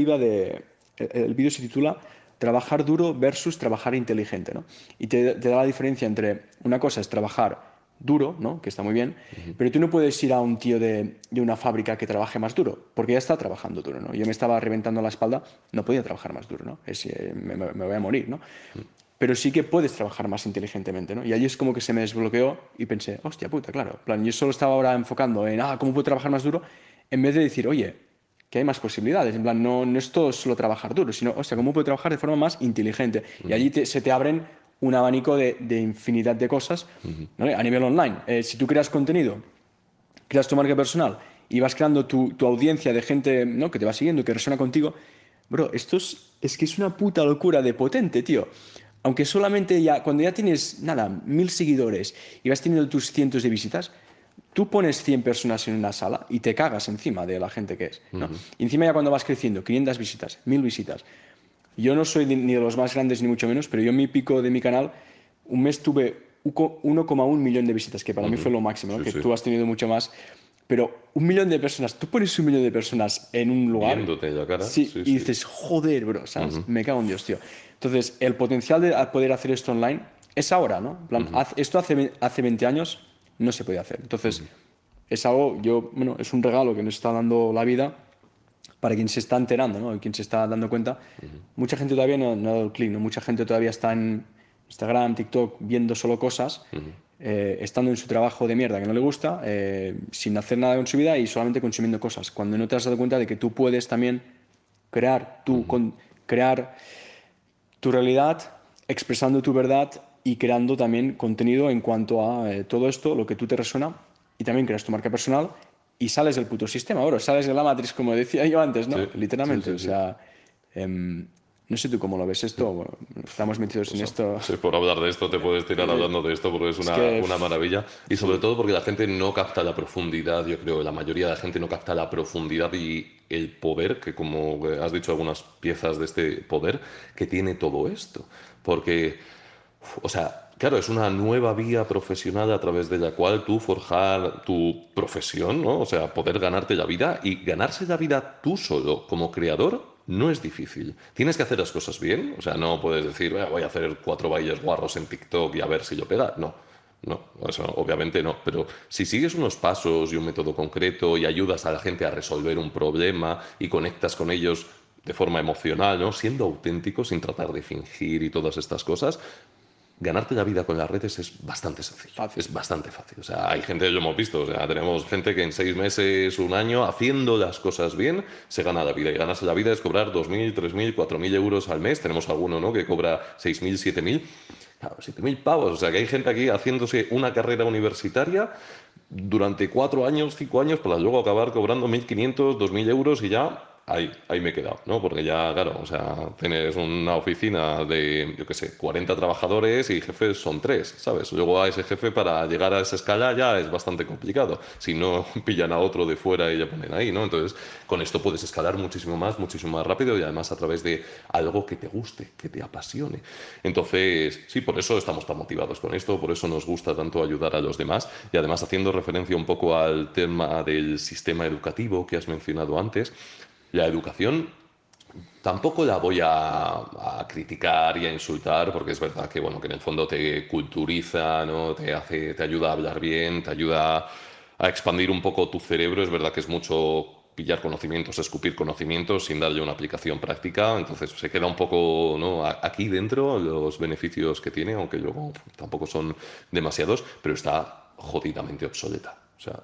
el vídeo se titula Trabajar duro versus trabajar inteligente, ¿no? Y te da la diferencia entre, una cosa es trabajar duro, ¿no? Que está muy bien, pero tú no puedes ir a un tío de una fábrica que trabaje más duro, porque ya está trabajando duro, ¿no? Yo me estaba reventando la espalda, no podía trabajar más duro, ¿no? Me voy a morir, ¿no? Pero sí que puedes trabajar más inteligentemente, ¿no? Y ahí es como que se me desbloqueó y pensé, hostia puta, claro. En plan, yo solo estaba ahora enfocando en, ¿cómo puedo trabajar más duro? En vez de decir, oye, que hay más posibilidades. En plan, no es todo solo trabajar duro, sino, hostia, ¿cómo puedo trabajar de forma más inteligente? Y allí se te abren un abanico de infinidad de cosas, ¿no? A nivel online. Si tú creas contenido, creas tu marca personal y vas creando tu audiencia de gente, ¿no? Que te va siguiendo, que resuena contigo, bro, esto es que es una puta locura de potente, tío. Aunque solamente cuando ya tienes, nada, 1000 seguidores y vas teniendo tus cientos de visitas, tú pones 100 personas en una sala y te cagas encima de la gente que es, ¿no? Y encima ya cuando vas creciendo, 500 visitas, 1000 visitas. Yo no soy ni de los más grandes ni mucho menos, pero yo en mi pico de mi canal, un mes tuve 1,1 millón de visitas, que para mí fue lo máximo, ¿no? Sí, Que sí. tú has tenido mucho más. Pero 1 millón de personas, tú pones 1 millón de personas en un lugar, Viéndote la cara, sí, sí, y sí. dices, joder, bro, ¿sabes? Me cago en Dios, tío. Entonces, el potencial de poder hacer esto online es ahora, ¿no? En plan, esto hace 20 años no se podía hacer. Entonces, es algo, bueno, es un regalo que nos está dando la vida para quien se está enterando, ¿no? Y quien se está dando cuenta. Mucha gente todavía no ha dado el clic, ¿no? Mucha gente todavía está en Instagram, TikTok, viendo solo cosas, estando en su trabajo de mierda que no le gusta, sin hacer nada con su vida y solamente consumiendo cosas. Cuando no te has dado cuenta de que tú puedes también crear tu realidad, expresando tu verdad y creando también contenido en cuanto a todo esto, lo que tú te resuena, y también creas tu marca personal y sales del puto sistema, bro, sales de la matriz, como decía yo antes, ¿no? Sí, sí, Literalmente, sí, o sí. sea, em, No sé tú cómo lo ves esto, bueno, estamos metidos en esto. Sí, por hablar de esto te puedes tirar hablando de esto porque es que, una maravilla. Y sobre todo porque la gente no capta la profundidad, yo creo, la mayoría de la gente no capta la profundidad y el poder, que como has dicho algunas piezas de este poder, que tiene todo esto. Porque, o sea, claro, es una nueva vía profesional a través de la cual tú forjar tu profesión, ¿no? O sea, poder ganarte la vida y ganarse la vida tú solo como creador no es difícil. Tienes que hacer las cosas bien, o sea, no puedes decir, voy a hacer 4 bailes guarros en TikTok y a ver si lo pega". No, no, eso obviamente no. Pero si sigues unos pasos y un método concreto y ayudas a la gente a resolver un problema y conectas con ellos de forma emocional, ¿no? Siendo auténtico, sin tratar de fingir y todas estas cosas, ganarte la vida con las redes es bastante sencillo. Fácil. Es bastante fácil. O sea, hay gente, lo hemos visto, o sea, tenemos gente que en 6 meses, un año, haciendo las cosas bien, se gana la vida. Y ganarse la vida es cobrar 2.000, 3.000, 4.000 euros al mes. Tenemos alguno, ¿no?, que cobra 6.000, 7.000. Claro, 7.000 pavos. O sea, que hay gente aquí haciéndose una carrera universitaria durante 4 años, 5 años, para luego acabar cobrando 1.500, 2.000 euros y ya ahí me he quedado, ¿no? Porque ya, claro, o sea, tienes una oficina de, yo qué sé, 40 trabajadores y jefes son 3, ¿sabes? Luego a ese jefe para llegar a esa escala ya es bastante complicado. Si no, pillan a otro de fuera y le ponen ahí, ¿no? Entonces, con esto puedes escalar muchísimo más rápido y además a través de algo que te guste, que te apasione. Entonces, sí, por eso estamos tan motivados con esto, por eso nos gusta tanto ayudar a los demás y además haciendo referencia un poco al tema del sistema educativo que has mencionado antes. La educación tampoco la voy a criticar y a insultar, porque es verdad que, bueno, que en el fondo te culturiza, ¿no? Te ayuda a hablar bien, te ayuda a expandir un poco tu cerebro. Es verdad que es mucho pillar conocimientos, escupir conocimientos sin darle una aplicación práctica. Entonces se queda un poco, ¿no?, aquí dentro los beneficios que tiene, aunque luego tampoco son demasiados, pero está jodidamente obsoleta. O sea,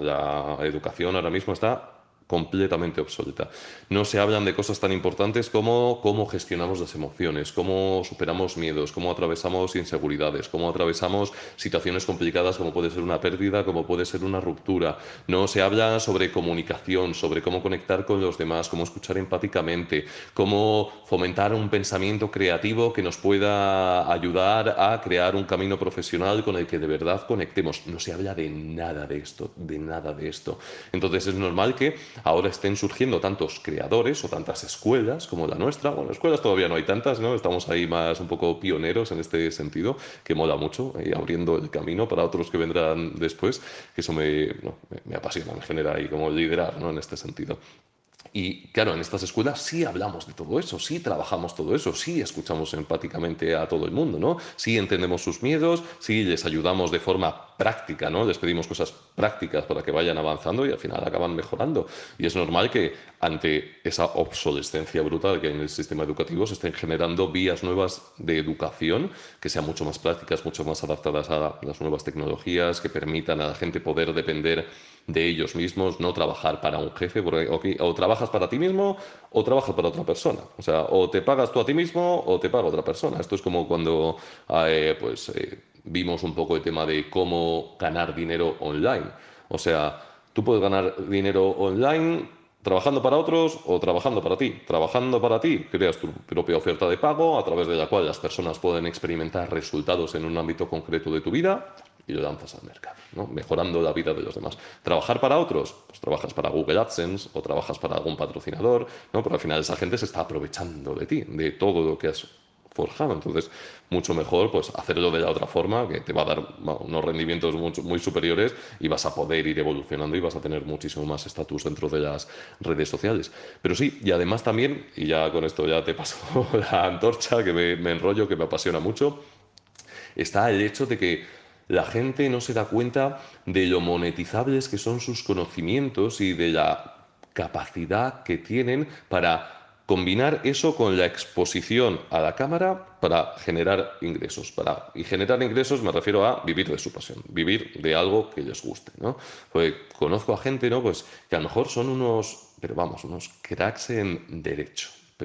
la educación ahora mismo está completamente obsoleta. No se hablan de cosas tan importantes como cómo gestionamos las emociones, cómo superamos miedos, cómo atravesamos inseguridades, cómo atravesamos situaciones complicadas como puede ser una pérdida, como puede ser una ruptura. No se habla sobre comunicación, sobre cómo conectar con los demás, cómo escuchar empáticamente, cómo fomentar un pensamiento creativo que nos pueda ayudar a crear un camino profesional con el que de verdad conectemos. No se habla de nada de esto, de nada de esto. Entonces es normal que ahora estén surgiendo tantos creadores o tantas escuelas como la nuestra. Bueno, escuelas todavía no hay tantas, ¿no? Estamos ahí más un poco pioneros en este sentido, que mola mucho, abriendo el camino para otros que vendrán después, que eso me apasiona, me genera ahí como liderar, ¿no?, en este sentido. Y claro, en estas escuelas sí hablamos de todo eso, sí trabajamos todo eso, sí escuchamos empáticamente a todo el mundo, ¿no? Sí entendemos sus miedos, sí les ayudamos de forma práctica, ¿no? Les pedimos cosas prácticas para que vayan avanzando y al final acaban mejorando. Y es normal que ante esa obsolescencia brutal que hay en el sistema educativo se estén generando vías nuevas de educación que sean mucho más prácticas, mucho más adaptadas a las nuevas tecnologías, que permitan a la gente poder depender de ellos mismos, no trabajar para un jefe, porque o trabajas para ti mismo o trabajas para otra persona. O sea, o te pagas tú a ti mismo o te paga otra persona. Esto es como cuando vimos un poco el tema de cómo ganar dinero online. O sea, tú puedes ganar dinero online trabajando para otros o trabajando para ti. Trabajando para ti, creas tu propia oferta de pago a través de la cual las personas pueden experimentar resultados en un ámbito concreto de tu vida y lo lanzas al mercado, ¿no?, mejorando la vida de los demás. Trabajar para otros, pues trabajas para Google AdSense o trabajas para algún patrocinador, ¿no? Pero al final esa gente se está aprovechando de ti, de todo lo que has forjado. Entonces, mucho mejor pues hacerlo de la otra forma, que te va a dar unos rendimientos muy superiores y vas a poder ir evolucionando y vas a tener muchísimo más estatus dentro de las redes sociales. Pero sí, y además también, y ya con esto ya te paso la antorcha, que me enrollo, que me apasiona mucho, está el hecho de que la gente no se da cuenta de lo monetizables que son sus conocimientos y de la capacidad que tienen para combinar eso con la exposición a la cámara para generar ingresos. Y generar ingresos me refiero a vivir de su pasión, vivir de algo que les guste, ¿no? Porque conozco a gente, ¿no?, pues que a lo mejor son unos cracks en derecho, pero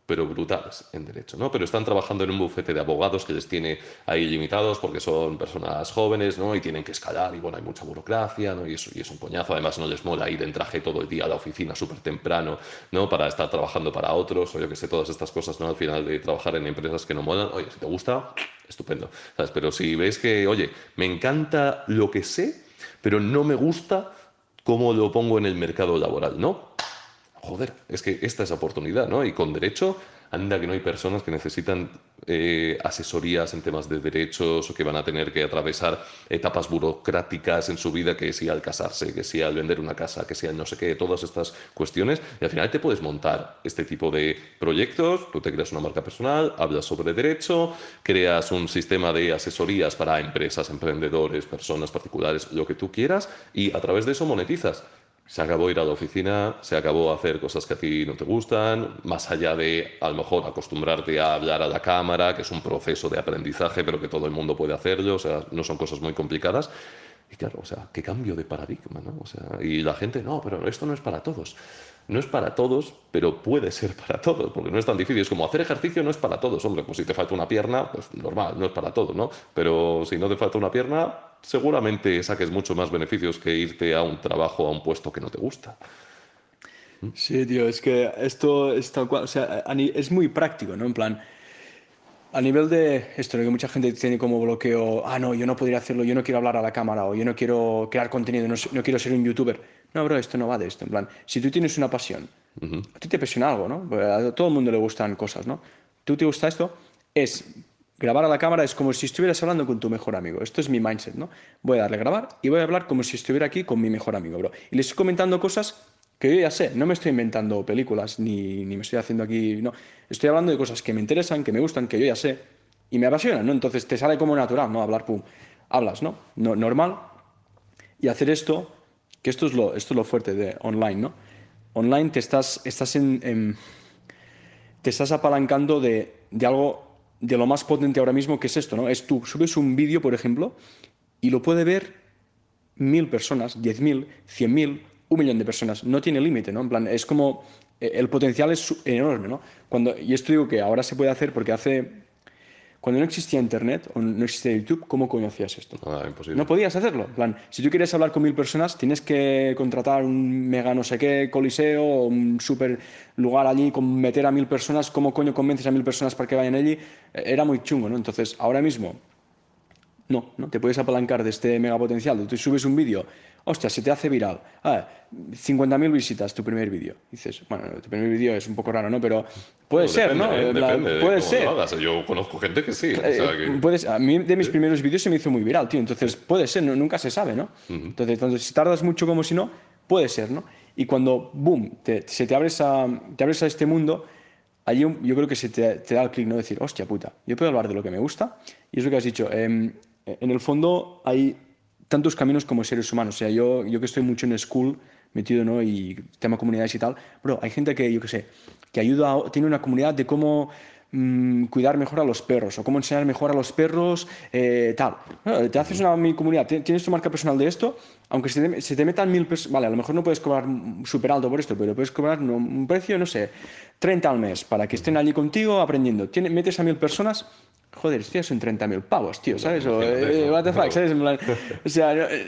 pero brutales en derecho, ¿no? Pero están trabajando en un bufete de abogados que les tiene ahí limitados porque son personas jóvenes, ¿no? Y tienen que escalar y bueno, hay mucha burocracia, ¿no? Y es un coñazo. Además, no les mola ir en traje todo el día a la oficina súper temprano, ¿no? Para estar trabajando para otros o yo que sé, todas estas cosas, ¿no? Al final de trabajar en empresas que no molan, oye, si te gusta, estupendo, ¿sabes? Pero si ves que, oye, me encanta lo que sé, pero no me gusta cómo lo pongo en el mercado laboral, ¿no? Joder, es que esta es la oportunidad, ¿no? Y con derecho, anda que no hay personas que necesitan asesorías en temas de derechos o que van a tener que atravesar etapas burocráticas en su vida, que si al casarse, que si al vender una casa, que si al no sé qué, todas estas cuestiones. Y al final te puedes montar este tipo de proyectos, tú te creas una marca personal, hablas sobre derecho, creas un sistema de asesorías para empresas, emprendedores, personas particulares, lo que tú quieras, y a través de eso monetizas. Se acabó ir a la oficina, se acabó hacer cosas que a ti no te gustan, más allá de a lo mejor acostumbrarte a hablar a la cámara, que es un proceso de aprendizaje, pero que todo el mundo puede hacerlo, o sea, no son cosas muy complicadas. Y claro, o sea, qué cambio de paradigma, ¿no? O sea, y la gente, no, pero esto no es para todos. No es para todos, pero puede ser para todos, porque no es tan difícil. Es como hacer ejercicio no es para todos, hombre, pues si te falta una pierna, pues normal, no es para todos, ¿no? Pero si no te falta una pierna, seguramente saques mucho más beneficios que irte a un trabajo, a un puesto que no te gusta. Sí, tío, es que esto es tal cual, o sea, es muy práctico, ¿no? En plan, a nivel de esto, lo que mucha gente tiene como bloqueo, ah, no, yo no podría hacerlo, yo no quiero hablar a la cámara, o yo no quiero crear contenido, no, no quiero ser un youtuber. No, bro, esto no va de esto. En plan, si tú tienes una pasión, a ti te apasiona algo, ¿no? Pues a todo el mundo le gustan cosas, ¿no? ¿Tú te gusta esto? Es grabar a la cámara, es como si estuvieras hablando con tu mejor amigo. Esto es mi mindset, ¿no? Voy a darle a grabar y voy a hablar como si estuviera aquí con mi mejor amigo, bro. Y le estoy comentando cosas que yo ya sé, no me estoy inventando películas ni me estoy haciendo aquí, no. Estoy hablando de cosas que me interesan, que me gustan, que yo ya sé y me apasionan, ¿no? Entonces te sale como natural, ¿no? Hablar, pum, hablas, ¿no? Normal. Y hacer esto, que esto es lo fuerte de online, ¿no? Online te estás apalancando de algo, de lo más potente ahora mismo, que es esto, ¿no? Es tú subes un vídeo, por ejemplo, y lo puede ver 1000 personas, 10.000, 100.000, 1 millón de personas. No tiene límite, ¿no? En plan, es como, el potencial es enorme, ¿no? Y esto digo que ahora se puede hacer porque cuando no existía Internet o no existía YouTube, ¿cómo coño hacías esto? Ah, imposible. No podías hacerlo. En plan, si tú quieres hablar con 1000 personas, tienes que contratar un mega no sé qué coliseo o un super lugar allí, con meter a 1000 personas. ¿Cómo coño convences a 1000 personas para que vayan allí? Era muy chungo, ¿no? Entonces, ahora mismo, no te puedes apalancar de este mega potencial. Tú subes un vídeo, hostia, se te hace viral. 50.000 visitas tu primer vídeo. Dices, bueno, tu primer vídeo es un poco raro, ¿no? Pero puede Bueno, ser, depende, ¿no? ¿eh? Depende de Puede cómo ser. lo hagas. Yo conozco gente que sí. O sea que... A mí de mis primeros vídeos se me hizo muy viral, tío. Entonces puede ser, nunca se sabe, ¿no? Entonces, tanto si tardas mucho como si no, puede ser, ¿no? Y cuando, boom, te abres a este mundo, allí yo creo que te da el clic, ¿no? Decir, hostia puta, yo puedo hablar de lo que me gusta. Y es lo que has dicho. En el fondo hay tantos caminos como seres humanos. O sea, yo que estoy mucho en school metido, ¿no? Y tema comunidades y tal, bro, hay gente que, yo qué sé, que tiene una comunidad de cómo cuidar mejor a los perros o cómo enseñar mejor a los perros, tal. Bueno, te haces una mi comunidad, tienes tu marca personal de esto, aunque se te metan 1000 personas, vale, a lo mejor no puedes cobrar súper alto por esto, pero puedes cobrar un precio, no sé, 30 al mes para que estén allí contigo aprendiendo. Metes a 1000 personas. Joder, esto ya son 30.000 pavos, tío, ¿sabes? O, what the fuck, ¿sabes? En plan, o sea,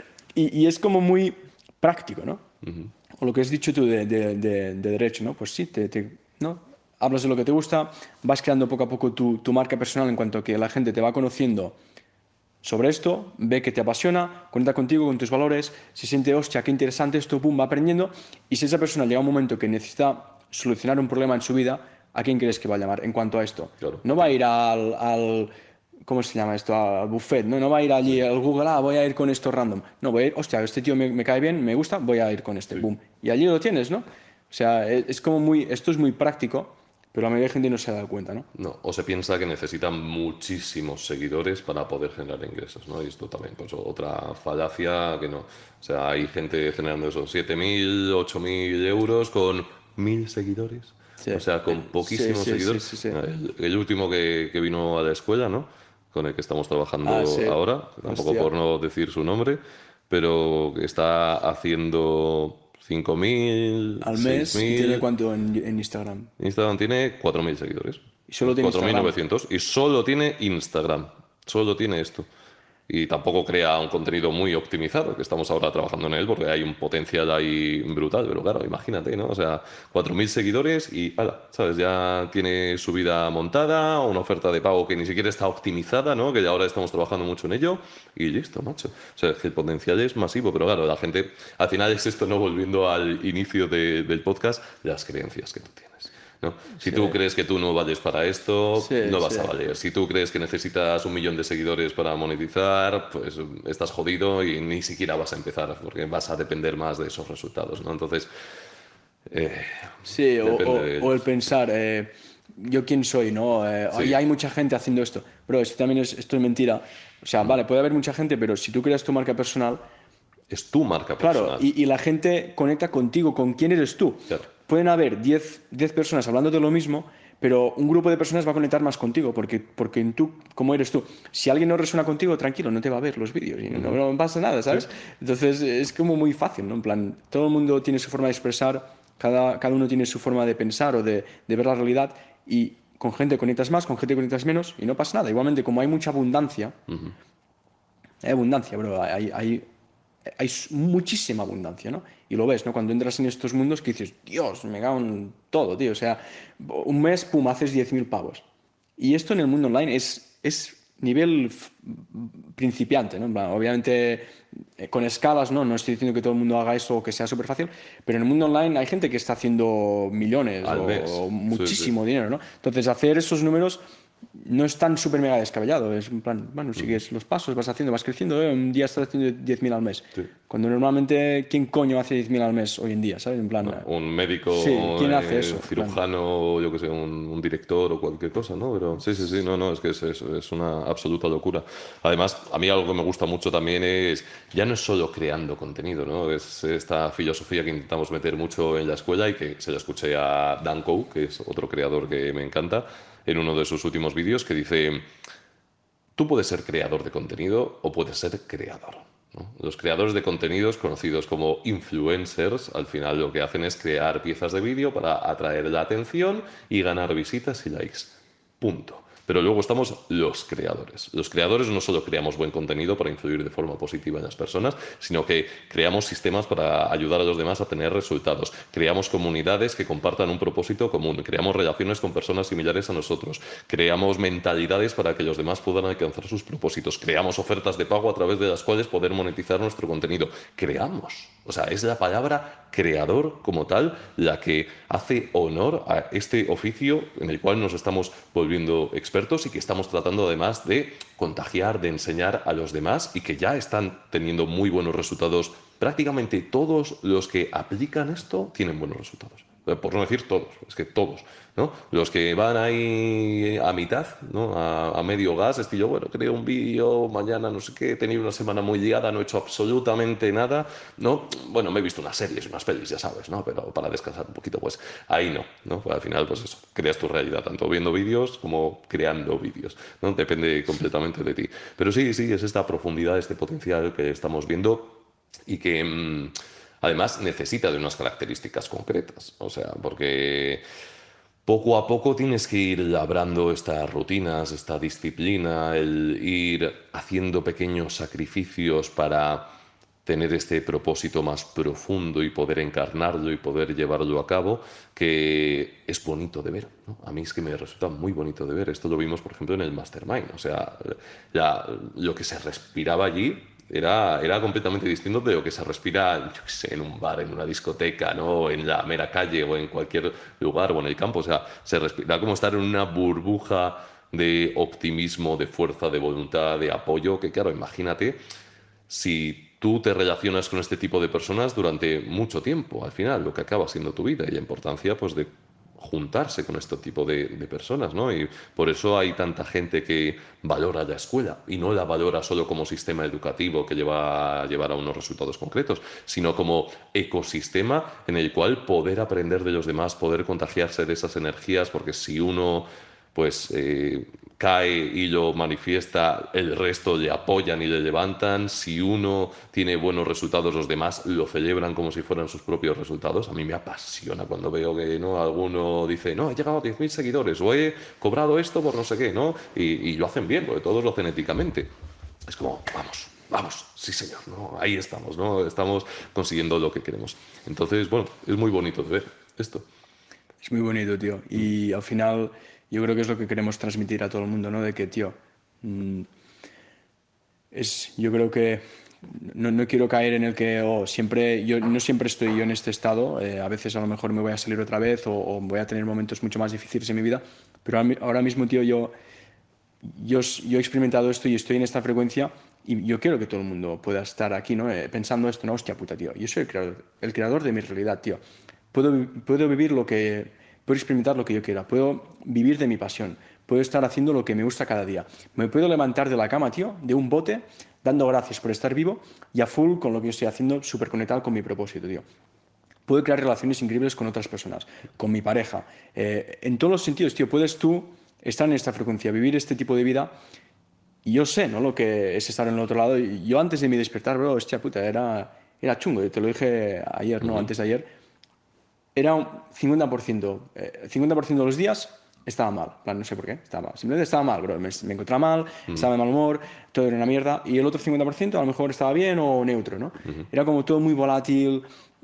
y es como muy práctico, ¿no? O lo que has dicho tú de derecho, ¿no? Pues sí, ¿no? Hablas de lo que te gusta, vas creando poco a poco tu marca personal en cuanto a que la gente te va conociendo sobre esto, ve que te apasiona, conecta contigo, con tus valores, se siente, hostia, qué interesante esto, pum, va aprendiendo. Y si esa persona llega a un momento que necesita solucionar un problema en su vida, ¿a quién crees que va a llamar en cuanto a esto? Claro. No va a ir al ¿cómo se llama esto? Al buffet, ¿no? No va a ir allí al Google, voy a ir con esto random. No, voy a ir, hostia, este tío me cae bien, me gusta, voy a ir con este, boom. Y allí lo tienes, ¿no? O sea, es como esto es muy práctico, pero la mayoría de gente no se da cuenta, ¿no? No, o se piensa que necesitan muchísimos seguidores para poder generar ingresos, ¿no? Y esto también, pues otra falacia que no. O sea, hay gente generando esos 7.000, 8.000 euros con 1.000 seguidores. Sí. O sea, con poquísimos Sí. seguidores. El último que vino a la escuela, ¿no? Con el que estamos trabajando Sí. ahora, tampoco Hostia. por no decir su nombre, pero que está haciendo 5.000, al mes. ¿Y tiene 6.000. cuánto en Instagram? Instagram tiene 4.000 seguidores. Y solo tiene Instagram. 4.900. Y solo tiene Instagram. Solo tiene esto. Y tampoco crea un contenido muy optimizado, que estamos ahora trabajando en él, porque hay un potencial ahí brutal. Pero claro, imagínate, ¿no? O sea, 4.000 seguidores y, ala, ¿sabes? Ya tiene su vida montada, una oferta de pago que ni siquiera está optimizada, ¿no? Que ya ahora estamos trabajando mucho en ello. Y listo, macho. O sea, que el potencial es masivo, pero claro, la gente, al final es esto, ¿no? Volviendo al inicio del podcast, las creencias que tú tienes. ¿No? Si Sí. tú crees que tú no vales para esto, Sí, no vas sí. a valer. Si tú crees que necesitas 1.000.000 de seguidores para monetizar, pues estás jodido y ni siquiera vas a empezar porque vas a depender más de esos resultados, ¿no? Entonces, eh, Sí, depende de o el ellos. pensar, yo quién soy, ¿no? Sí, Hay mucha gente haciendo esto. Bro, esto es mentira. O sea, vale, puede haber mucha gente, pero si tú creas tu marca personal, es tu marca claro, personal. y la gente conecta contigo, con quién eres tú. Claro. Pueden haber 10 personas hablando de lo mismo, pero un grupo de personas va a conectar más contigo, porque tú, como eres tú, si alguien no resuena contigo, tranquilo, no te va a ver los vídeos y no pasa nada, ¿sabes? Entonces es como muy fácil, ¿no? En plan, todo el mundo tiene su forma de expresar, cada uno tiene su forma de pensar o de ver la realidad y con gente conectas más, con gente conectas menos y no pasa nada. Igualmente, como hay mucha abundancia, hay abundancia, bro. Hay muchísima abundancia, ¿no? Y lo ves, ¿no? Cuando entras en estos mundos que dices, Dios, me cago en todo, tío. O sea, un mes, pum, haces 10.000 pavos. Y esto en el mundo online es nivel principiante, ¿no? En plan, obviamente, con escalas, ¿no? No estoy diciendo que todo el mundo haga eso o que sea súper fácil, pero en el mundo online hay gente que está haciendo millones Al mes. o Sí, sí. muchísimo dinero, ¿no? Entonces, hacer esos números no es tan súper mega descabellado. Es en plan, bueno, sigues los pasos, vas haciendo, vas creciendo. Un día estás haciendo 10.000 al mes. Sí. Cuando normalmente, ¿quién coño hace 10.000 al mes hoy en día? ¿Sabes? En plan, Un médico, sí, ¿quién hace eso? En plan, cirujano, yo que sé, un director o cualquier cosa, ¿no? Pero sí, sí, sí, no, es que es una absoluta locura. Además, a mí algo que me gusta mucho también es, ya no es solo creando contenido, ¿no? Es esta filosofía que intentamos meter mucho en la escuela y que se la escuché a Dan Coe, que es otro creador que me encanta, en uno de sus últimos vídeos, que dice, tú puedes ser creador de contenido o puedes ser creador, ¿no? Los creadores de contenidos, conocidos como influencers, al final lo que hacen es crear piezas de vídeo para atraer la atención y ganar visitas y likes. Punto. Pero luego estamos los creadores. Los creadores no solo creamos buen contenido para influir de forma positiva en las personas, sino que creamos sistemas para ayudar a los demás a tener resultados. Creamos comunidades que compartan un propósito común. Creamos relaciones con personas similares a nosotros. Creamos mentalidades para que los demás puedan alcanzar sus propósitos. Creamos ofertas de pago a través de las cuales poder monetizar nuestro contenido. Creamos. O sea, es la palabra creador como tal la que hace honor a este oficio en el cual nos estamos volviendo expertos y que estamos tratando además de contagiar, de enseñar a los demás y que ya están teniendo muy buenos resultados. Prácticamente todos los que aplican esto tienen buenos resultados. Por no decir todos, es que todos, ¿no? Los que van ahí a mitad, ¿no? A medio gas, estilo, bueno, creo un vídeo, mañana no sé qué, he tenido una semana muy liada, no he hecho absolutamente nada, ¿no? Bueno, me he visto unas series, unas pelis, ya sabes, ¿no? Pero para descansar un poquito, pues ahí no, Pues al final, pues eso, creas tu realidad, tanto viendo vídeos como creando vídeos, ¿no? Depende completamente de ti. Pero sí, es esta profundidad, este potencial que estamos viendo y que además necesita de unas características concretas, o sea, porque poco a poco tienes que ir labrando estas rutinas, esta disciplina, el ir haciendo pequeños sacrificios para tener este propósito más profundo y poder encarnarlo y poder llevarlo a cabo, que es bonito de ver, ¿no? A mí es que me resulta muy bonito de ver. Esto lo vimos, por ejemplo, en el Mastermind. O sea, lo que se respiraba allí era completamente distinto de lo que se respira, yo qué sé, en un bar, en una discoteca, ¿no? En la mera calle o en cualquier lugar o en el campo. O sea, se respira como estar en una burbuja de optimismo, de fuerza, de voluntad, de apoyo, que claro, imagínate si tú te relacionas con este tipo de personas durante mucho tiempo, al final, lo que acaba siendo tu vida y la importancia, pues, de juntarse con este tipo de personas, ¿no? Y por eso hay tanta gente que valora la escuela y no la valora solo como sistema educativo que lleva a llevar a unos resultados concretos, sino como ecosistema en el cual poder aprender de los demás, poder contagiarse de esas energías, porque si uno pues cae y lo manifiesta, el resto le apoyan y le levantan. Si uno tiene buenos resultados, los demás lo celebran como si fueran sus propios resultados. A mí me apasiona cuando veo que, ¿no?, alguno dice, no, he llegado a 10.000 seguidores o he cobrado esto por no sé qué, ¿no? Y lo hacen bien, porque todos lo hacen éticamente. Es como, vamos, vamos, sí señor, ¿no? Ahí estamos, ¿no? Estamos consiguiendo lo que queremos. Entonces, bueno, es muy bonito de ver esto. Es muy bonito, tío. Y al final yo creo que es lo que queremos transmitir a todo el mundo, ¿no? De que, tío, yo creo que no quiero caer en el que no siempre estoy yo en este estado. A veces a lo mejor me voy a salir otra vez o voy a tener momentos mucho más difíciles en mi vida. Pero ahora mismo, tío, yo he experimentado esto y estoy en esta frecuencia y yo quiero que todo el mundo pueda estar aquí, ¿no? Pensando esto, no, hostia puta, tío, yo soy el creador de mi realidad, tío. Puedo vivir puedo experimentar lo que yo quiera, puedo vivir de mi pasión, puedo estar haciendo lo que me gusta cada día. Me puedo levantar de la cama, tío, de un bote, dando gracias por estar vivo y a full con lo que yo estoy haciendo, súper conectado con mi propósito, tío. Puedo crear relaciones increíbles con otras personas, con mi pareja. En todos los sentidos, tío, puedes tú estar en esta frecuencia, vivir este tipo de vida. Y yo sé, ¿no?, lo que es estar en el otro lado. Y yo antes de mi despertar, bro, hostia puta, era chungo. Te lo dije ayer, ¿no? Antes de ayer. Era un 50%. 50% de los días estaba mal. En plan, no sé por qué, estaba mal. Simplemente estaba mal, bro. Me encontraba mal, estaba de mal humor, todo era una mierda. Y el otro 50% a lo mejor estaba bien o neutro, ¿no? Era como todo muy volátil,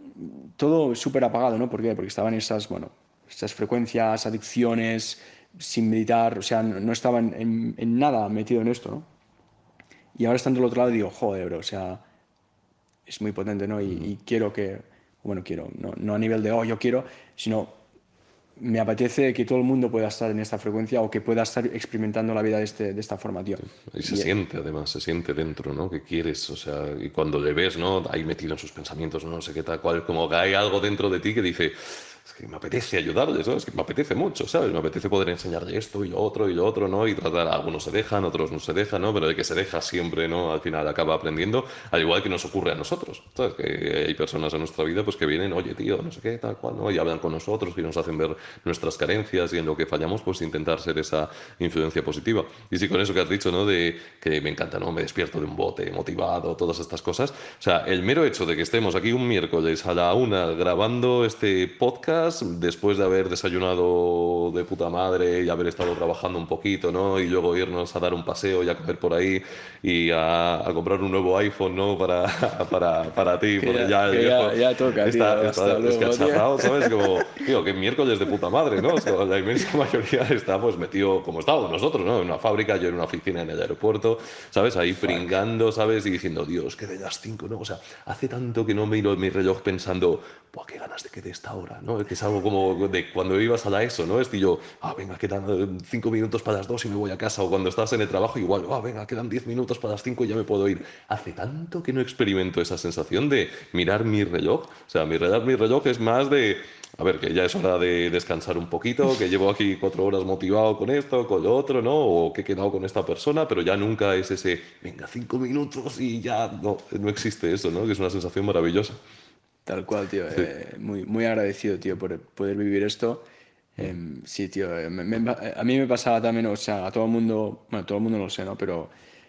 todo súper apagado, ¿no? ¿Por qué? Porque estaban esas frecuencias, adicciones, sin meditar, o sea, no estaba en nada metido en esto, ¿no? Y ahora estando del otro lado digo, joder, bro, o sea, es muy potente, ¿no? Y quiero no a nivel de, yo quiero, sino me apetece que todo el mundo pueda estar en esta frecuencia o que pueda estar experimentando la vida de esta forma, tío. Y se siente, además, se siente dentro, ¿no? Que quieres, o sea, y cuando le ves, ¿no?, ahí metido en sus pensamientos, no sé qué tal cual, como que hay algo dentro de ti que dice, es que me apetece ayudarles, ¿no? Es que me apetece mucho, ¿sabes? Me apetece poder enseñarle esto y lo otro, ¿no? Y tratar, algunos se dejan, otros no se dejan, ¿no? Pero el que se deja siempre, ¿no?, al final acaba aprendiendo, al igual que nos ocurre a nosotros, ¿sabes? Que hay personas en nuestra vida, pues, que vienen, oye, tío, no sé qué, tal cual, ¿no? Y hablan con nosotros y nos hacen ver nuestras carencias y en lo que fallamos, pues intentar ser esa influencia positiva. Y sí, con eso que has dicho, ¿no?, de que me encanta, ¿no?, me despierto de un bote, motivado, todas estas cosas. O sea, el mero hecho de que estemos aquí un miércoles a la 1 grabando este podcast, después de haber desayunado de puta madre y haber estado trabajando un poquito, ¿no?, y luego irnos a dar un paseo y a comer por ahí y a comprar un nuevo iPhone, ¿no?, para ti, porque ya toca, está luego, descacharrado, tío. ¿sabes? Como, tío, que miércoles de puta madre, ¿no? O sea, la inmensa mayoría está, pues, metido como estábamos nosotros, ¿no? En una fábrica, yo en una oficina en el aeropuerto, ¿sabes? Ahí pringando, ¿sabes? Y diciendo, Dios, que de las 5, ¿no? O sea, hace tanto que no miro mi reloj pensando, ¡buah, qué ganas de que de esta hora!, ¿no? Que es algo como de cuando ibas a la ESO, ¿no? Estilo, venga, quedan 5 minutos para las 2 y me voy a casa. O cuando estás en el trabajo, igual, venga, quedan 10 minutos para las 5 y ya me puedo ir. Hace tanto que no experimento esa sensación de mirar mi reloj. O sea, mi reloj es más de, a ver, que ya es hora de descansar un poquito, que llevo aquí 4 horas motivado con esto, con lo otro, ¿no? O que he quedado con esta persona, pero ya nunca es ese, venga, 5 minutos y ya, no existe eso, ¿no? Que es una sensación maravillosa. Tal cual, tío. Sí. Muy, muy agradecido, tío, por poder vivir esto. Sí, tío. A mí me pasaba también, o sea, a todo el mundo, bueno, todo el mundo lo sé, ¿no? Pero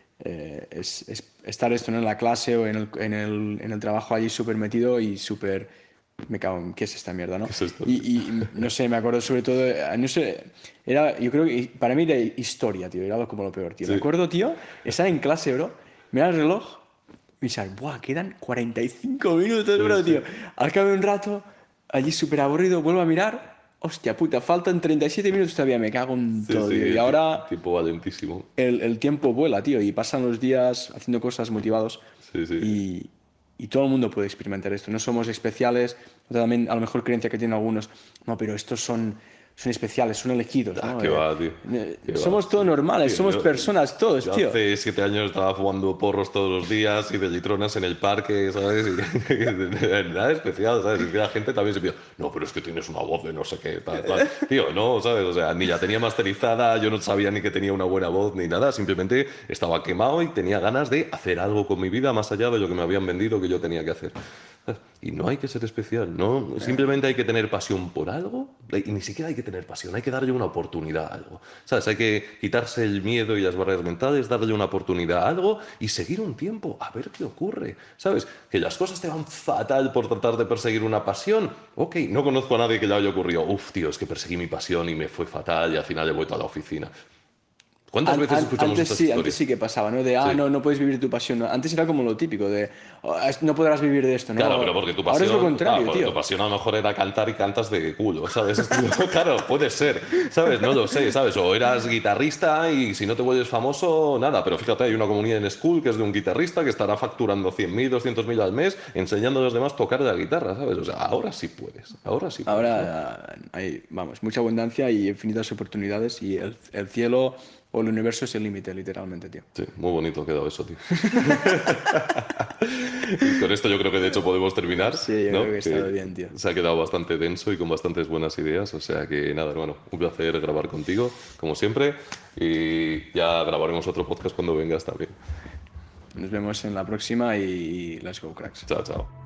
es estar esto, ¿no?, en la clase o en el trabajo allí súper metido y súper... Me cago en, ¿qué es esta mierda, no? ¿Qué es esto? Y no sé, me acuerdo sobre todo, no sé, yo creo que para mí era historia, tío, era como lo peor, tío. Me Sí. acuerdo, tío, estar en clase, bro, mirar el reloj. Y pensar, ¡buah! Quedan 45 minutos, bro, Sí. tío. Al cabo de un rato, allí súper aburrido, vuelvo a mirar. Hostia puta, faltan 37 minutos todavía, me cago en Sí, todo, sí, tío. Y ahora tiempo va lentísimo. el tiempo vuela, tío, y pasan los días haciendo cosas motivados. Sí, sí. Y todo el mundo puede experimentar esto. No somos especiales. También, a lo mejor, creencia que tienen algunos. No, pero estos son especiales, son elegidos, ¿no? Qué va, tío. Qué Somos va. todos normales, Tío, somos personas todos, yo tío. hace 7 años estaba fumando porros todos los días y de litronas en el parque, ¿sabes? Y nada especial, ¿sabes? Es que la gente también se pide, no, pero es que tienes una voz de no sé qué, tal, tal. Tío, no, ¿sabes? O sea, ni la tenía masterizada, yo no sabía ni que tenía una buena voz ni nada, simplemente estaba quemado y tenía ganas de hacer algo con mi vida más allá de lo que me habían vendido que yo tenía que hacer. Y no hay que ser especial, no, simplemente hay que tener pasión por algo, y ni siquiera hay que tener pasión, hay que darle una oportunidad a algo, ¿sabes? Hay que quitarse el miedo y las barreras mentales, darle una oportunidad a algo y seguir un tiempo, a ver qué ocurre, ¿sabes? Que las cosas te van fatal por tratar de perseguir una pasión, ok, no conozco a nadie que le haya ocurrido, tío, es que perseguí mi pasión y me fue fatal y al final he vuelto a la oficina. ¿Cuántas veces escuchamos estas Antes historias? sí que pasaba, ¿no? De, Sí. no puedes vivir tu pasión. ¿No? Antes era como lo típico de, no podrás vivir de esto, ¿no? Claro, pero porque tu Ahora es lo pasión, contrario, porque tío. tu pasión a lo mejor era cantar y cantas de culo, ¿sabes? Claro, puede ser, ¿sabes? No lo sé, ¿sabes? O eras guitarrista y si no te vuelves famoso, nada, pero fíjate, hay una comunidad en School que es de un guitarrista que estará facturando 100.000, 200.000 al mes enseñando a los demás a tocar la guitarra, ¿sabes? O sea, ahora sí puedes, ¿no? Ahora hay, vamos, mucha abundancia y infinitas oportunidades y el cielo o el universo es el límite, literalmente, tío. Sí, muy bonito ha quedado eso, tío. Y con esto yo creo que de hecho podemos terminar, Sí, yo ¿no? creo que ha estado bien, tío. Se ha quedado bastante denso y con bastantes buenas ideas, o sea que nada, hermano, un placer grabar contigo, como siempre, y ya grabaremos otro podcast cuando vengas también. Nos vemos en la próxima y let's go, cracks. Chao, chao.